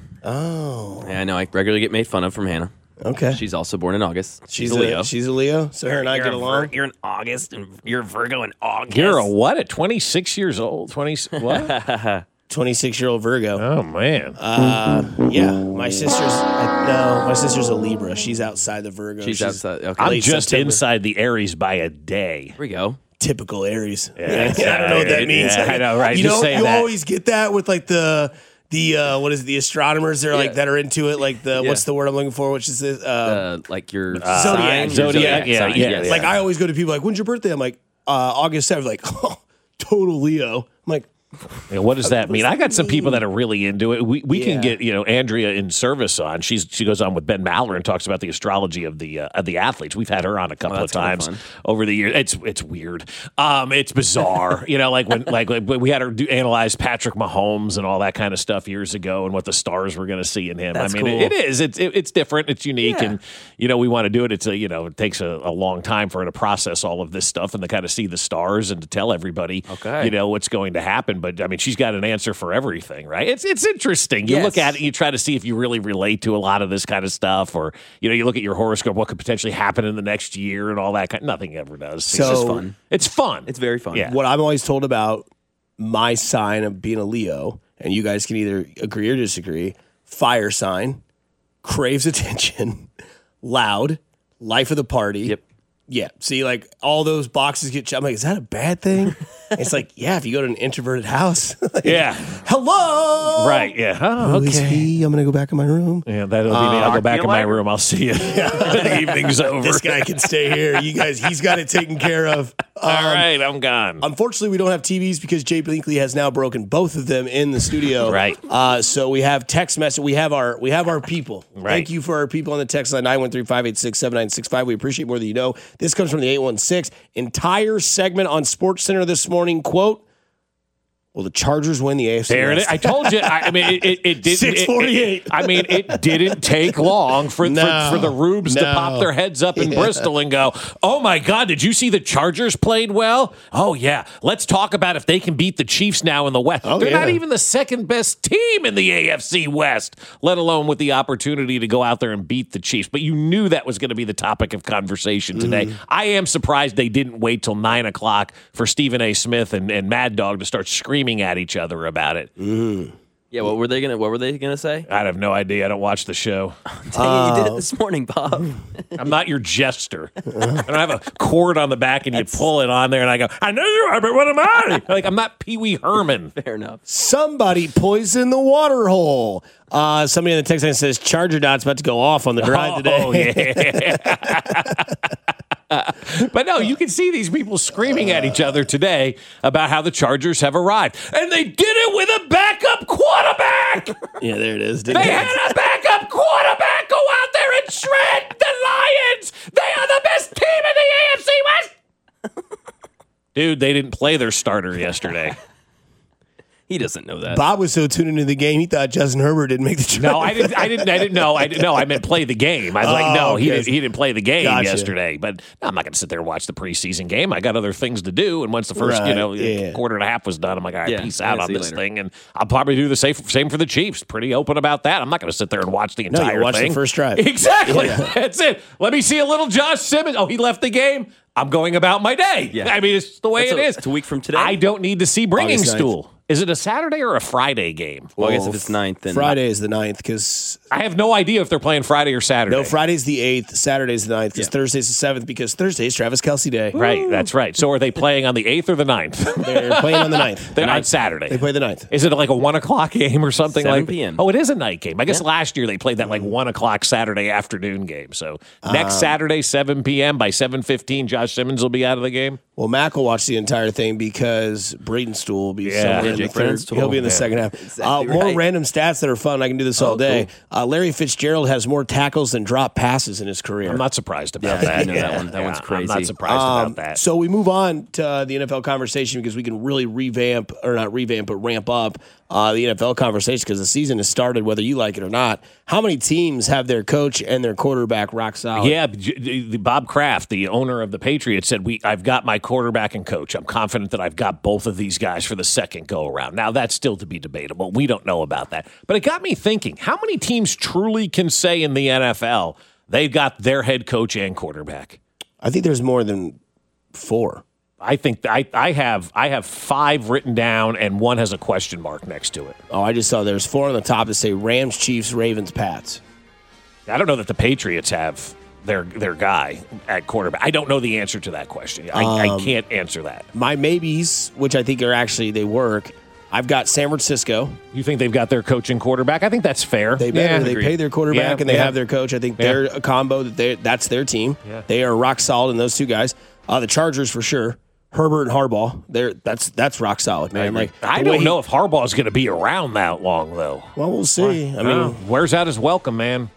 Oh. Yeah, I know. I regularly get made fun of from Hannah. Okay. She's also born in August. She's, She's a Leo. She's a Leo. So her and I You're get a along. Vir- you're in August, and you're a Virgo in August. You're a what? At twenty-six years old? twenty what? twenty-six-year-old Virgo. Oh, man. Uh, yeah. My sister's, uh, no, my sister's a Libra. She's outside the Virgo. She's outside. Okay. I'm late just September. inside the Aries by a day. Here we go. Typical Aries. Yeah, I don't know what that means. Yeah, I know, right? You Just know, saying you that. always get that with like the the uh, what is it, the astronomers? They're like Yeah. that are into it. Like the Yeah. what's the word I'm looking for? Which is this? Uh, Uh, like your Zodiac. sign, your Zodiac, yeah, sign, yeah, yes. yeah. Like I always go to people like, when's your birthday? I'm like uh, August seventh. Like, oh, total Leo. I'm like, Yeah, what does that mean? does I got that some people mean? that are really into it. We we Yeah. can get, you know, Andrea in service on. She's she goes on with Ben Maller and talks about the astrology of the uh, of the athletes. We've had her on a couple Oh, of that's kinda times fun. over the years. It's it's weird. Um, it's bizarre. you know, like when like when we had her do, analyze Patrick Mahomes and all that kind of stuff years ago, and what the stars were going to see in him. That's I mean, cool. it, it is. It's it, it's different. It's unique, Yeah. and you know, we want to do it. It's a you know, it takes a, a long time for her to process all of this stuff and to kind of see the stars and to tell everybody, Okay. you know, what's going to happen. But I mean, she's got an answer for everything, right? It's it's interesting. You Yes. look at it, and you try to see if you really relate to a lot of this kind of stuff, or you know, you look at your horoscope, what could potentially happen in the next year, and all that kind. Nothing ever does. So- it's It's just fun. It's fun. It's very fun. Yeah. what I'm always told about my sign of being a Leo, and you guys can either agree or disagree. Fire sign, craves attention, loud, life of the party. Yep. Yeah. See, like all those boxes get checked. I'm like, is that a bad thing? It's like, yeah, if you go to an introverted house. like, Yeah. Hello. Right. Yeah. Oh, Who is okay. he? I'm gonna go back in my room. Yeah, that'll be me. I'll go back in my room. I'll see you. the evening's over. This guy can stay here. You guys, he's got it taken care of. All Um, right, I'm gone. Unfortunately, we don't have T Vs because Jay Blinkley has now broken both of them in the studio. Right. Uh, so we have text message. We have our we have our people. Right. Thank you for our people on the text line nine one three, five eight six, seven nine six five. We appreciate more than you know. This comes from the eight one six. Entire segment on Sports Center this morning. Quote, will the Chargers win the A F C There it is. West? I told you. I, I mean, it, it, it didn't. six forty-eight. It, it, I mean, it didn't take long for No. for, for the Rubes to No. pop their heads up in Yeah. Bristol and go, "Oh my God, did you see the Chargers played well? Oh yeah, let's talk about if they can beat the Chiefs now in the West. Oh, They're yeah. not even the second best team in the A F C West, let alone with the opportunity to go out there and beat the Chiefs. But you knew that was going to be the topic of conversation today. Mm. I am surprised they didn't wait till nine o'clock for Stephen A. Smith and, and Mad Dog to start screaming at each other about it. Yeah. What were they gonna? What were they gonna say? I have no idea. I don't watch the show. Dang it, you did it this morning, Bob. I'm not your jester. I don't have a cord on the back and you pull it on there and I go, I know you are, but what am I? Like, I'm not Pee Wee Herman. Fair enough. Somebody poisoned the water hole. Uh, somebody in the text line says Charger Dot's about to go off on the drive today. Oh, yeah. But no, you can see these people screaming at each other today about how the Chargers have arrived. And they did it with a backup quarterback. Yeah, there it is. They had a backup quarterback go out there and shred the Lions. They are the best team in the A F C West. Dude, they didn't play their starter yesterday. He doesn't know that. Bob was so tuned into the game, he thought Justin Herbert didn't make the trip. No, I didn't. I didn't. I didn't know. I didn't know. I meant play the game. I was like, no, Oh, he okay. didn't. He didn't play the game Gotcha. yesterday. But no, I'm not going to sit there and watch the preseason game. I got other things to do. And once the first, you Right, know, yeah. quarter and a half was done, I'm like, all right, Yeah, peace out yeah, on see you this later. thing. And I'll probably do the same. Same for the Chiefs. Pretty open about that. I'm not going to sit there and watch the No, entire you watch thing. the first drive. Exactly. Yeah. That's it. Let me see a little Josh Simmons. Oh, he left the game. I'm going about my day. Yeah. I mean, it's the way That's it a- is. it's a week from today. I don't need to see Bringing August ninth. Stool. Is it a Saturday or a Friday game? Well, I guess Well, if it's ninth, then Friday is the ninth because I have no idea if they're playing Friday or Saturday. no, Friday's the eighth, Saturday's the ninth because Yeah. Thursday's the seventh because Thursday's Travis Kelce Day. Right, that's right. So are they playing on the eighth or the ninth? They're playing on the ninth. They're on Saturday. They play the ninth. Is it like a one o'clock game or something seven like p.m. Oh, it is a night game. I guess last year they played that like one o'clock Saturday afternoon game. So next Um, Saturday, seven p.m. by seven fifteen, Josh Simmons will be out of the game. Well, Mac will watch the entire thing because Braden Stool will be Yeah. somewhere Yeah, in the Jake third. Bradenstool. He'll be in the Yeah. second half. Exactly uh, more right. random stats that are fun. I can do this all Oh, day. cool. Uh, Larry Fitzgerald has more tackles than drop passes in his career. I'm not surprised about Yeah, that. I know that one. That one's I'm crazy. not surprised Um, about that. So we move on to uh, the N F L conversation because we can really revamp, or not revamp, but ramp up uh, the N F L conversation because the season has started, whether you like it or not. How many teams have their coach and their quarterback rock solid? Yeah, J- the- Bob Kraft, the owner of the Patriots, said, "We, I've got my quarterback and coach. I'm confident that I've got both of these guys for the second go around." Now that's still to be debatable. We don't know about that, but it got me thinking: how many teams truly can say in the N F L they've got their head coach and quarterback? I think there's more than four. I think I, I have I have five written down, and one has a question mark next to it. Oh, I just saw there's four on the top that say Rams, Chiefs, Ravens, Pats. I don't know that the Patriots have their their guy at quarterback. I don't know the answer to that question. I, I Um, can't answer that. My maybes, which I think are actually, they work. I've got San Francisco. You think they've got their coach and quarterback? I think that's fair. They better. Yeah, they agreed. pay their quarterback Yeah, and they yeah. have their coach. I think Yeah. they're a combo that they that's their team. Yeah. They are rock solid in those two guys. Uh, the Chargers for sure. Herbert and Harbaugh. They're that's that's rock solid, man. Like I the way don't he- know if Harbaugh is going to be around that long, though. Well, we'll see. I mean, Uh, where's out his welcome, man?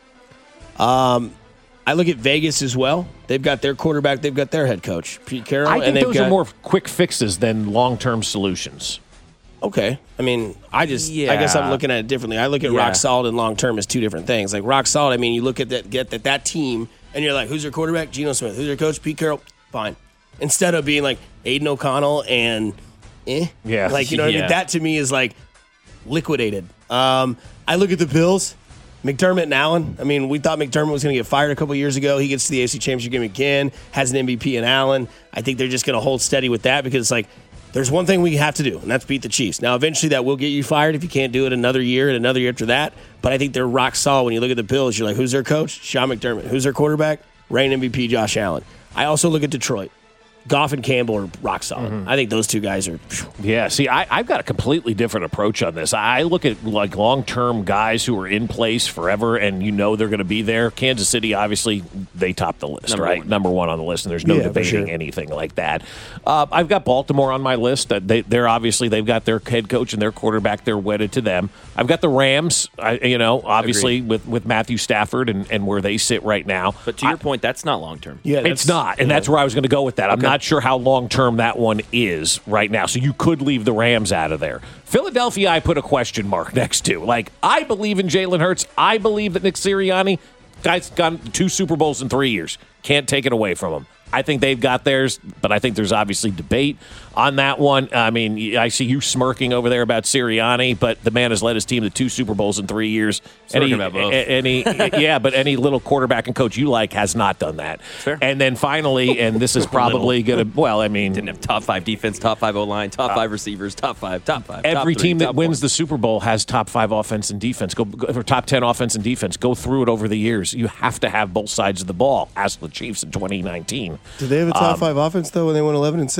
um, I look at Vegas as well. They've got their quarterback. They've got their head coach, Pete Carroll. I and think they've those got, are more quick fixes than long-term solutions. Okay. I mean, I just I guess I'm Yeah. looking at it differently. I look at Yeah. rock solid and long term as two different things. Like rock solid, I mean, you look at that get that that team and you're like, who's their quarterback? Geno Smith. Who's their coach? Pete Carroll. Fine. Instead of being like Aiden O'Connell and eh. Yeah. Like, you know what I Yeah. mean? That to me is like liquidated. Um, I look at the Bills. McDermott and Allen. I mean, we thought McDermott was going to get fired a couple years ago. He gets to the A F C Championship game again, has an M V P in Allen. I think they're just going to hold steady with that because it's like, there's one thing we have to do, and that's beat the Chiefs. Now, eventually that will get you fired if you can't do it another year and another year after that. But I think they're rock solid. When you look at the Bills, you're like, who's their coach? Sean McDermott. Who's their quarterback? Reigning M V P Josh Allen. I also look at Detroit. Goff and Campbell are rock solid. Mm-hmm. I think those two guys are. Phew. Yeah, see, I, I've got a completely different approach on this. I look at like long-term guys who are in place forever, and you know they're going to be there. Kansas City, obviously, they top the list, Number right? one. Number one on the list, and there's no Yeah, for debating sure. anything like that. Uh, I've got Baltimore on my list. That they, they're obviously they've got their head coach and their quarterback. They're wedded to them. I've got the Rams. I, you know, obviously with, with Matthew Stafford and, and where they sit right now. But to your point, that's not long term. Yeah, It's not, and that's where I was going to go with that. I'm not sure how long term that one is right now. So you could leave the Rams out of there. Philadelphia, I put a question mark next to. Like, I believe in Jalen Hurts. I believe that Nick Sirianni, guy's gone two Super Bowls in three years. Can't take it away from him. I think they've got theirs, but I think there's obviously debate on that one. I mean, I see you smirking over there about Sirianni, but the man has led his team to two Super Bowls in three years. Smirking Any, about both. any, yeah, but any little quarterback and coach you like has not done that. Fair. And then finally, and this is probably going to, well, I mean, Didn't have top five defense, top five O line, top five receivers, top five, top five. every top three, team that top wins one. the Super Bowl has top five offense and defense. Go, go or top ten offense and defense. Go through it over the years. You have to have both sides of the ball. Ask the Chiefs in twenty nineteen. Did they have a top Um, five offense though when they went eleven and six?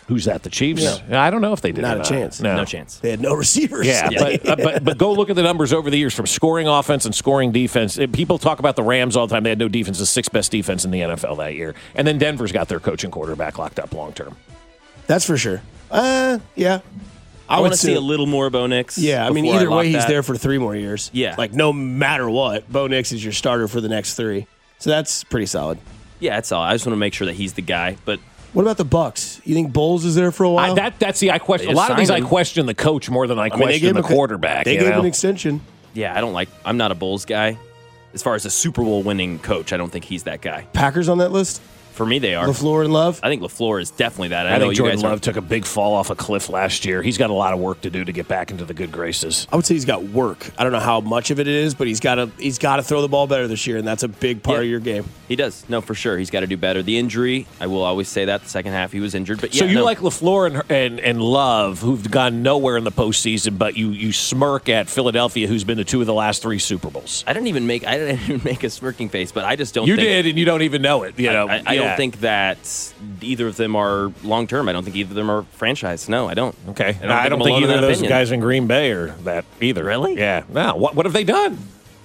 Who's that? The Chiefs? Yeah. I don't know if they did. Not or a chance. No. No chance. They had no receivers. Yeah, but, uh, but but go look at the numbers over the years from scoring offense and scoring defense. Uh, People talk about the Rams all the time. They had no defense, the sixth best defense in the N F L that year. And then Denver's got their coach and quarterback locked up long term. That's for sure. Uh, yeah. I, want to assume- see a little more Bo Nix. Yeah, I mean, before either lock way, he's that. there for three more years. Yeah. Like, no matter what, Bo Nix is your starter for the next three. So that's pretty solid. Yeah, that's all. I just want to make sure that he's the guy. But What about the Bucks? You think Bowles is there for a while? I, that that's the I question. They A just lot of these I signed him. question the coach more than I, I mean, they question gave the him a- quarterback. They you gave know? him an extension. yeah, I don't like. I'm not a Bulls guy. As far as a Super Bowl winning coach, I don't think he's that guy. Packers on that list? For me, they are. LaFleur and Love? I think LaFleur is definitely that. I, I know think you Jordan guys Love aren't- took a big fall off a cliff last year. He's got a lot of work to do to get back into the good graces. I would say he's got work. I don't know how much of it it is, but he's got to he's got to throw the ball better this year, and that's a big part Yeah. of your game. He does. No, for sure. He's got to do better. The injury, I will always say that. The second half, he was injured. But yeah, so you no. like LaFleur and, and and Love, who've gone nowhere in the postseason, but you you smirk at Philadelphia, who's been to two of the last three Super Bowls. I didn't even make. I didn't even make a smirking face, but I just don't. You think, did, and you don't even know it. You know, I, I, I Yeah. don't think that either of them are long term. I don't think either of them are franchise. No, I don't. Okay, I don't, I don't I'm think alone in either of that those opinion. guys in Green Bay are that either. Really? Yeah. No. What what have they done?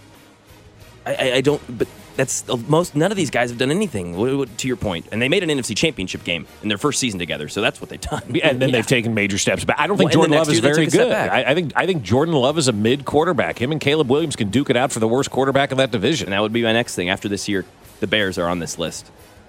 I, I, I don't. But that's the most. None of these guys have done anything. What, what, to your point, and they made an N F C Championship game in their first season together. So that's what they've done. And then Yeah. they've taken major steps back. I don't think Well, and Jordan then Love next is year they very took a step good. back. I, I think I think Jordan Love is a mid quarterback. Him and Caleb Williams can duke it out for the worst quarterback in that division. And that would be my next thing. After this year, the Bears are on this list.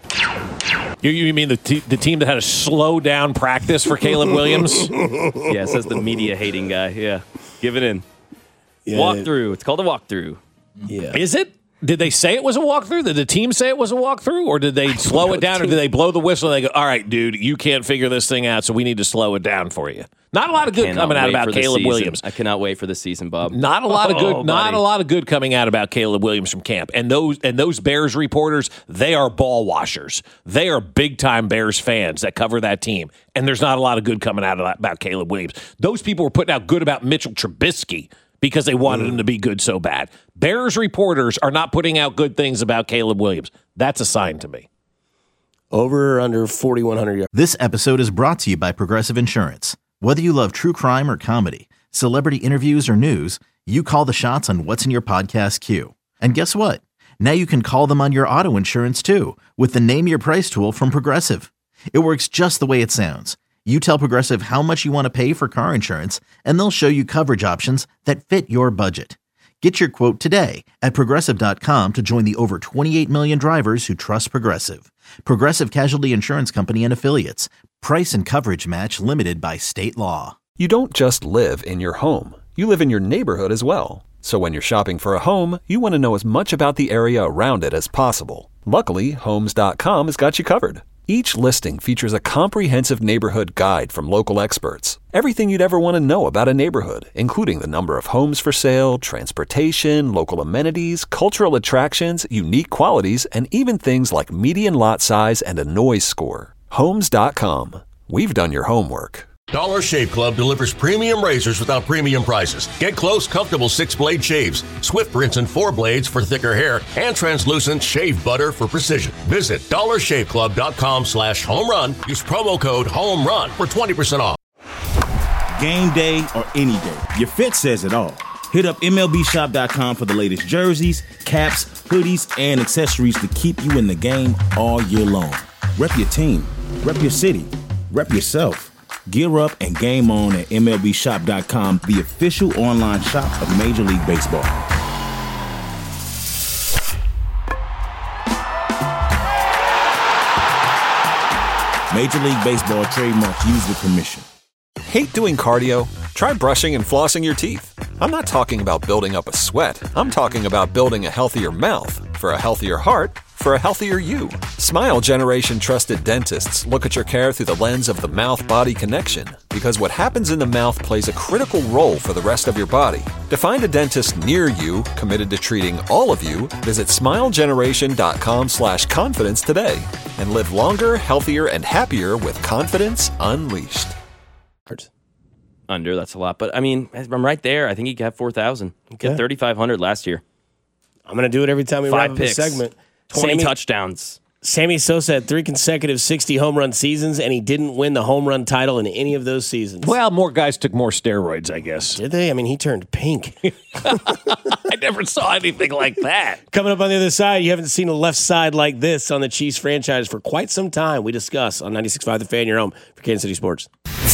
You, you mean the te- the team that had to slow down practice for Caleb Williams? Yeah, says the media hating guy. Yeah, give it in. Yeah. Walkthrough. It's called a walkthrough. Yeah. Is it? Did they say it was a walkthrough? Did the team say it was a walkthrough? Or did they slow it down? Or did they blow the whistle and they go, all right, dude, you can't figure this thing out, so we need to slow it down for you? Not a lot of good Cannot coming out wait about for the Caleb season. Williams. I cannot wait for the season, Bob. Not a lot of good Oh, not buddy. a lot of good coming out about Caleb Williams from camp. And those and those Bears reporters, they are ball washers. They are big time Bears fans that cover that team. And there's not a lot of good coming out of that, about Caleb Williams. Those people were putting out good about Mitchell Trubisky because they wanted him to be good so bad. Bears reporters are not putting out good things about Caleb Williams. That's a sign to me. Over or under forty-one hundred yards. This episode is brought to you by Progressive Insurance. Whether you love true crime or comedy, celebrity interviews or news, you call the shots on what's in your podcast queue. And guess what? Now you can call them on your auto insurance too with the Name Your Price tool from Progressive. It works just the way it sounds. You tell Progressive how much you want to pay for car insurance, and they'll show you coverage options that fit your budget. Get your quote today at Progressive dot com to join the over twenty-eight million drivers who trust Progressive. Progressive Casualty Insurance Company and Affiliates. Price and coverage match limited by state law. You don't just live in your home. You live in your neighborhood as well. So when you're shopping for a home, you want to know as much about the area around it as possible. Luckily, Homes dot com has got you covered. Each listing features a comprehensive neighborhood guide from local experts. Everything you'd ever want to know about a neighborhood, including the number of homes for sale, transportation, local amenities, cultural attractions, unique qualities, and even things like median lot size and a noise score. Homes dot com. We've done your homework. Dollar Shave Club delivers premium razors without premium prices. Get close, comfortable six-blade shaves, swift rinse and four blades for thicker hair, and translucent shave butter for precision. Visit dollar shave club dot com slash home run. Use promo code HOMERUN for twenty percent off. Game day or any day, your fit says it all. Hit up M L B shop dot com for the latest jerseys, caps, hoodies, and accessories to keep you in the game all year long. Rep your team, rep your city, rep yourself. Gear up and game on at M L B shop dot com, the official online shop of Major League Baseball. Major League Baseball trademarks used with permission. Hate doing cardio? Try brushing and flossing your teeth. I'm not talking about building up a sweat. I'm talking about building a healthier mouth for a healthier heart for a healthier you. Smile Generation trusted dentists look at your care through the lens of the mouth-body connection because what happens in the mouth plays a critical role for the rest of your body. To find a dentist near you committed to treating all of you, visit smile generation dot com slash confidence today and live longer, healthier, and happier with confidence unleashed. Under, that's a lot. But, I mean, I'm right there. I think he got four thousand. He Okay. got thirty-five hundred last year. I'm going to do it every time we Five wrap picks. up a segment. twenty Sammy, touchdowns. Sammy Sosa had three consecutive sixty home run seasons, and he didn't win the home run title in any of those seasons. Well, more guys took more steroids, I guess. Did they? I mean, he turned pink. I never saw anything like that. Coming up on the other side, you haven't seen a left side like this on the Chiefs franchise for quite some time. We discuss on ninety-six point five The Fan, your home for Kansas City Sports.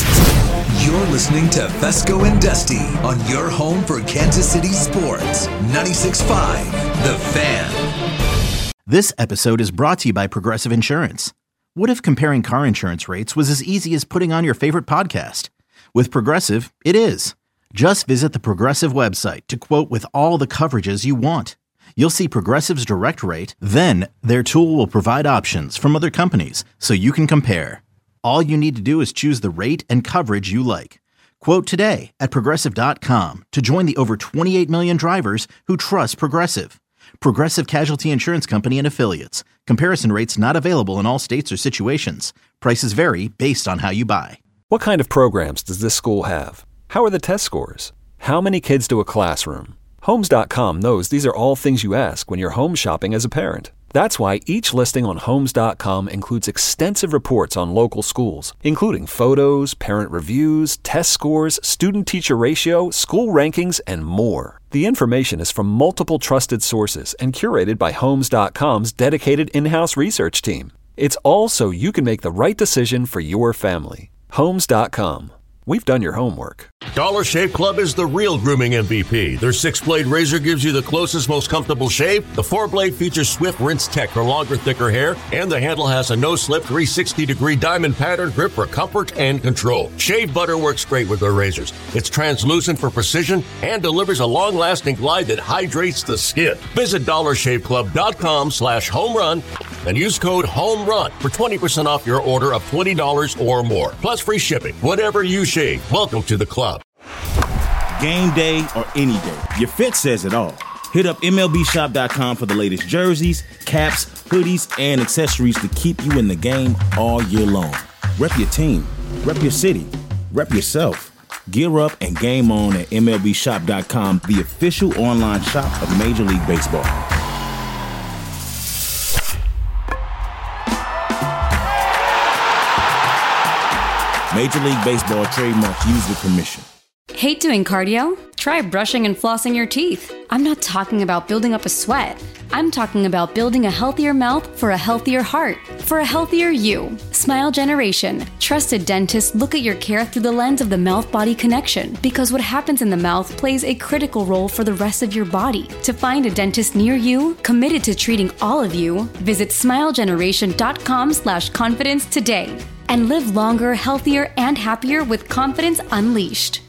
You're listening to Fesco and Dusty on your home for Kansas City Sports. ninety-six point five The Fan. This episode is brought to you by Progressive Insurance. What if comparing car insurance rates was as easy as putting on your favorite podcast? With Progressive, it is. Just visit the Progressive website to quote with all the coverages you want. You'll see Progressive's direct rate, then their tool will provide options from other companies so you can compare. All you need to do is choose the rate and coverage you like. Quote today at Progressive dot com to join the over twenty-eight million drivers who trust Progressive. Progressive Casualty Insurance Company and Affiliates. Comparison rates not available in all states or situations. Prices vary based on how you buy. What kind of programs does this school have? How are the test scores? How many kids do a classroom? Homes dot com knows these are all things you ask when you're home shopping as a parent. That's why each listing on Homes dot com includes extensive reports on local schools, including photos, parent reviews, test scores, student-teacher ratio, school rankings, and more. The information is from multiple trusted sources and curated by Homes dot com's dedicated in-house research team. It's all so you can make the right decision for your family. Homes dot com. We've done your homework. Dollar Shave Club is the real grooming M V P. Their six-blade razor gives you the closest, most comfortable shave. The four-blade features Swift Rinse Tech for longer, thicker hair. And the handle has a no-slip three sixty degree diamond pattern grip for comfort and control. Shave butter works great with their razors. It's translucent for precision and delivers a long-lasting glide that hydrates the skin. Visit dollar shave club dot com slash home run and use code HOMERUN for twenty percent off your order of twenty dollars or more. Plus free shipping. Whatever you shave, welcome to the club. Game day or any day, your fit says it all. Hit up M L B shop dot com for the latest jerseys, caps, hoodies, and accessories to keep you in the game all year long. Rep your team, rep your city, rep yourself. Gear up and game on at M L B shop dot com, the official online shop of Major League Baseball. Major League Baseball trademark used with permission. Hate doing cardio? Try brushing and flossing your teeth. I'm not talking about building up a sweat. I'm talking about building a healthier mouth for a healthier heart, for a healthier you. Smile Generation. Trusted dentists look at your care through the lens of the mouth-body connection, because what happens in the mouth plays a critical role for the rest of your body. To find a dentist near you, committed to treating all of you, visit smile generation dot com slash confidence today. And live longer, healthier, and happier with confidence unleashed.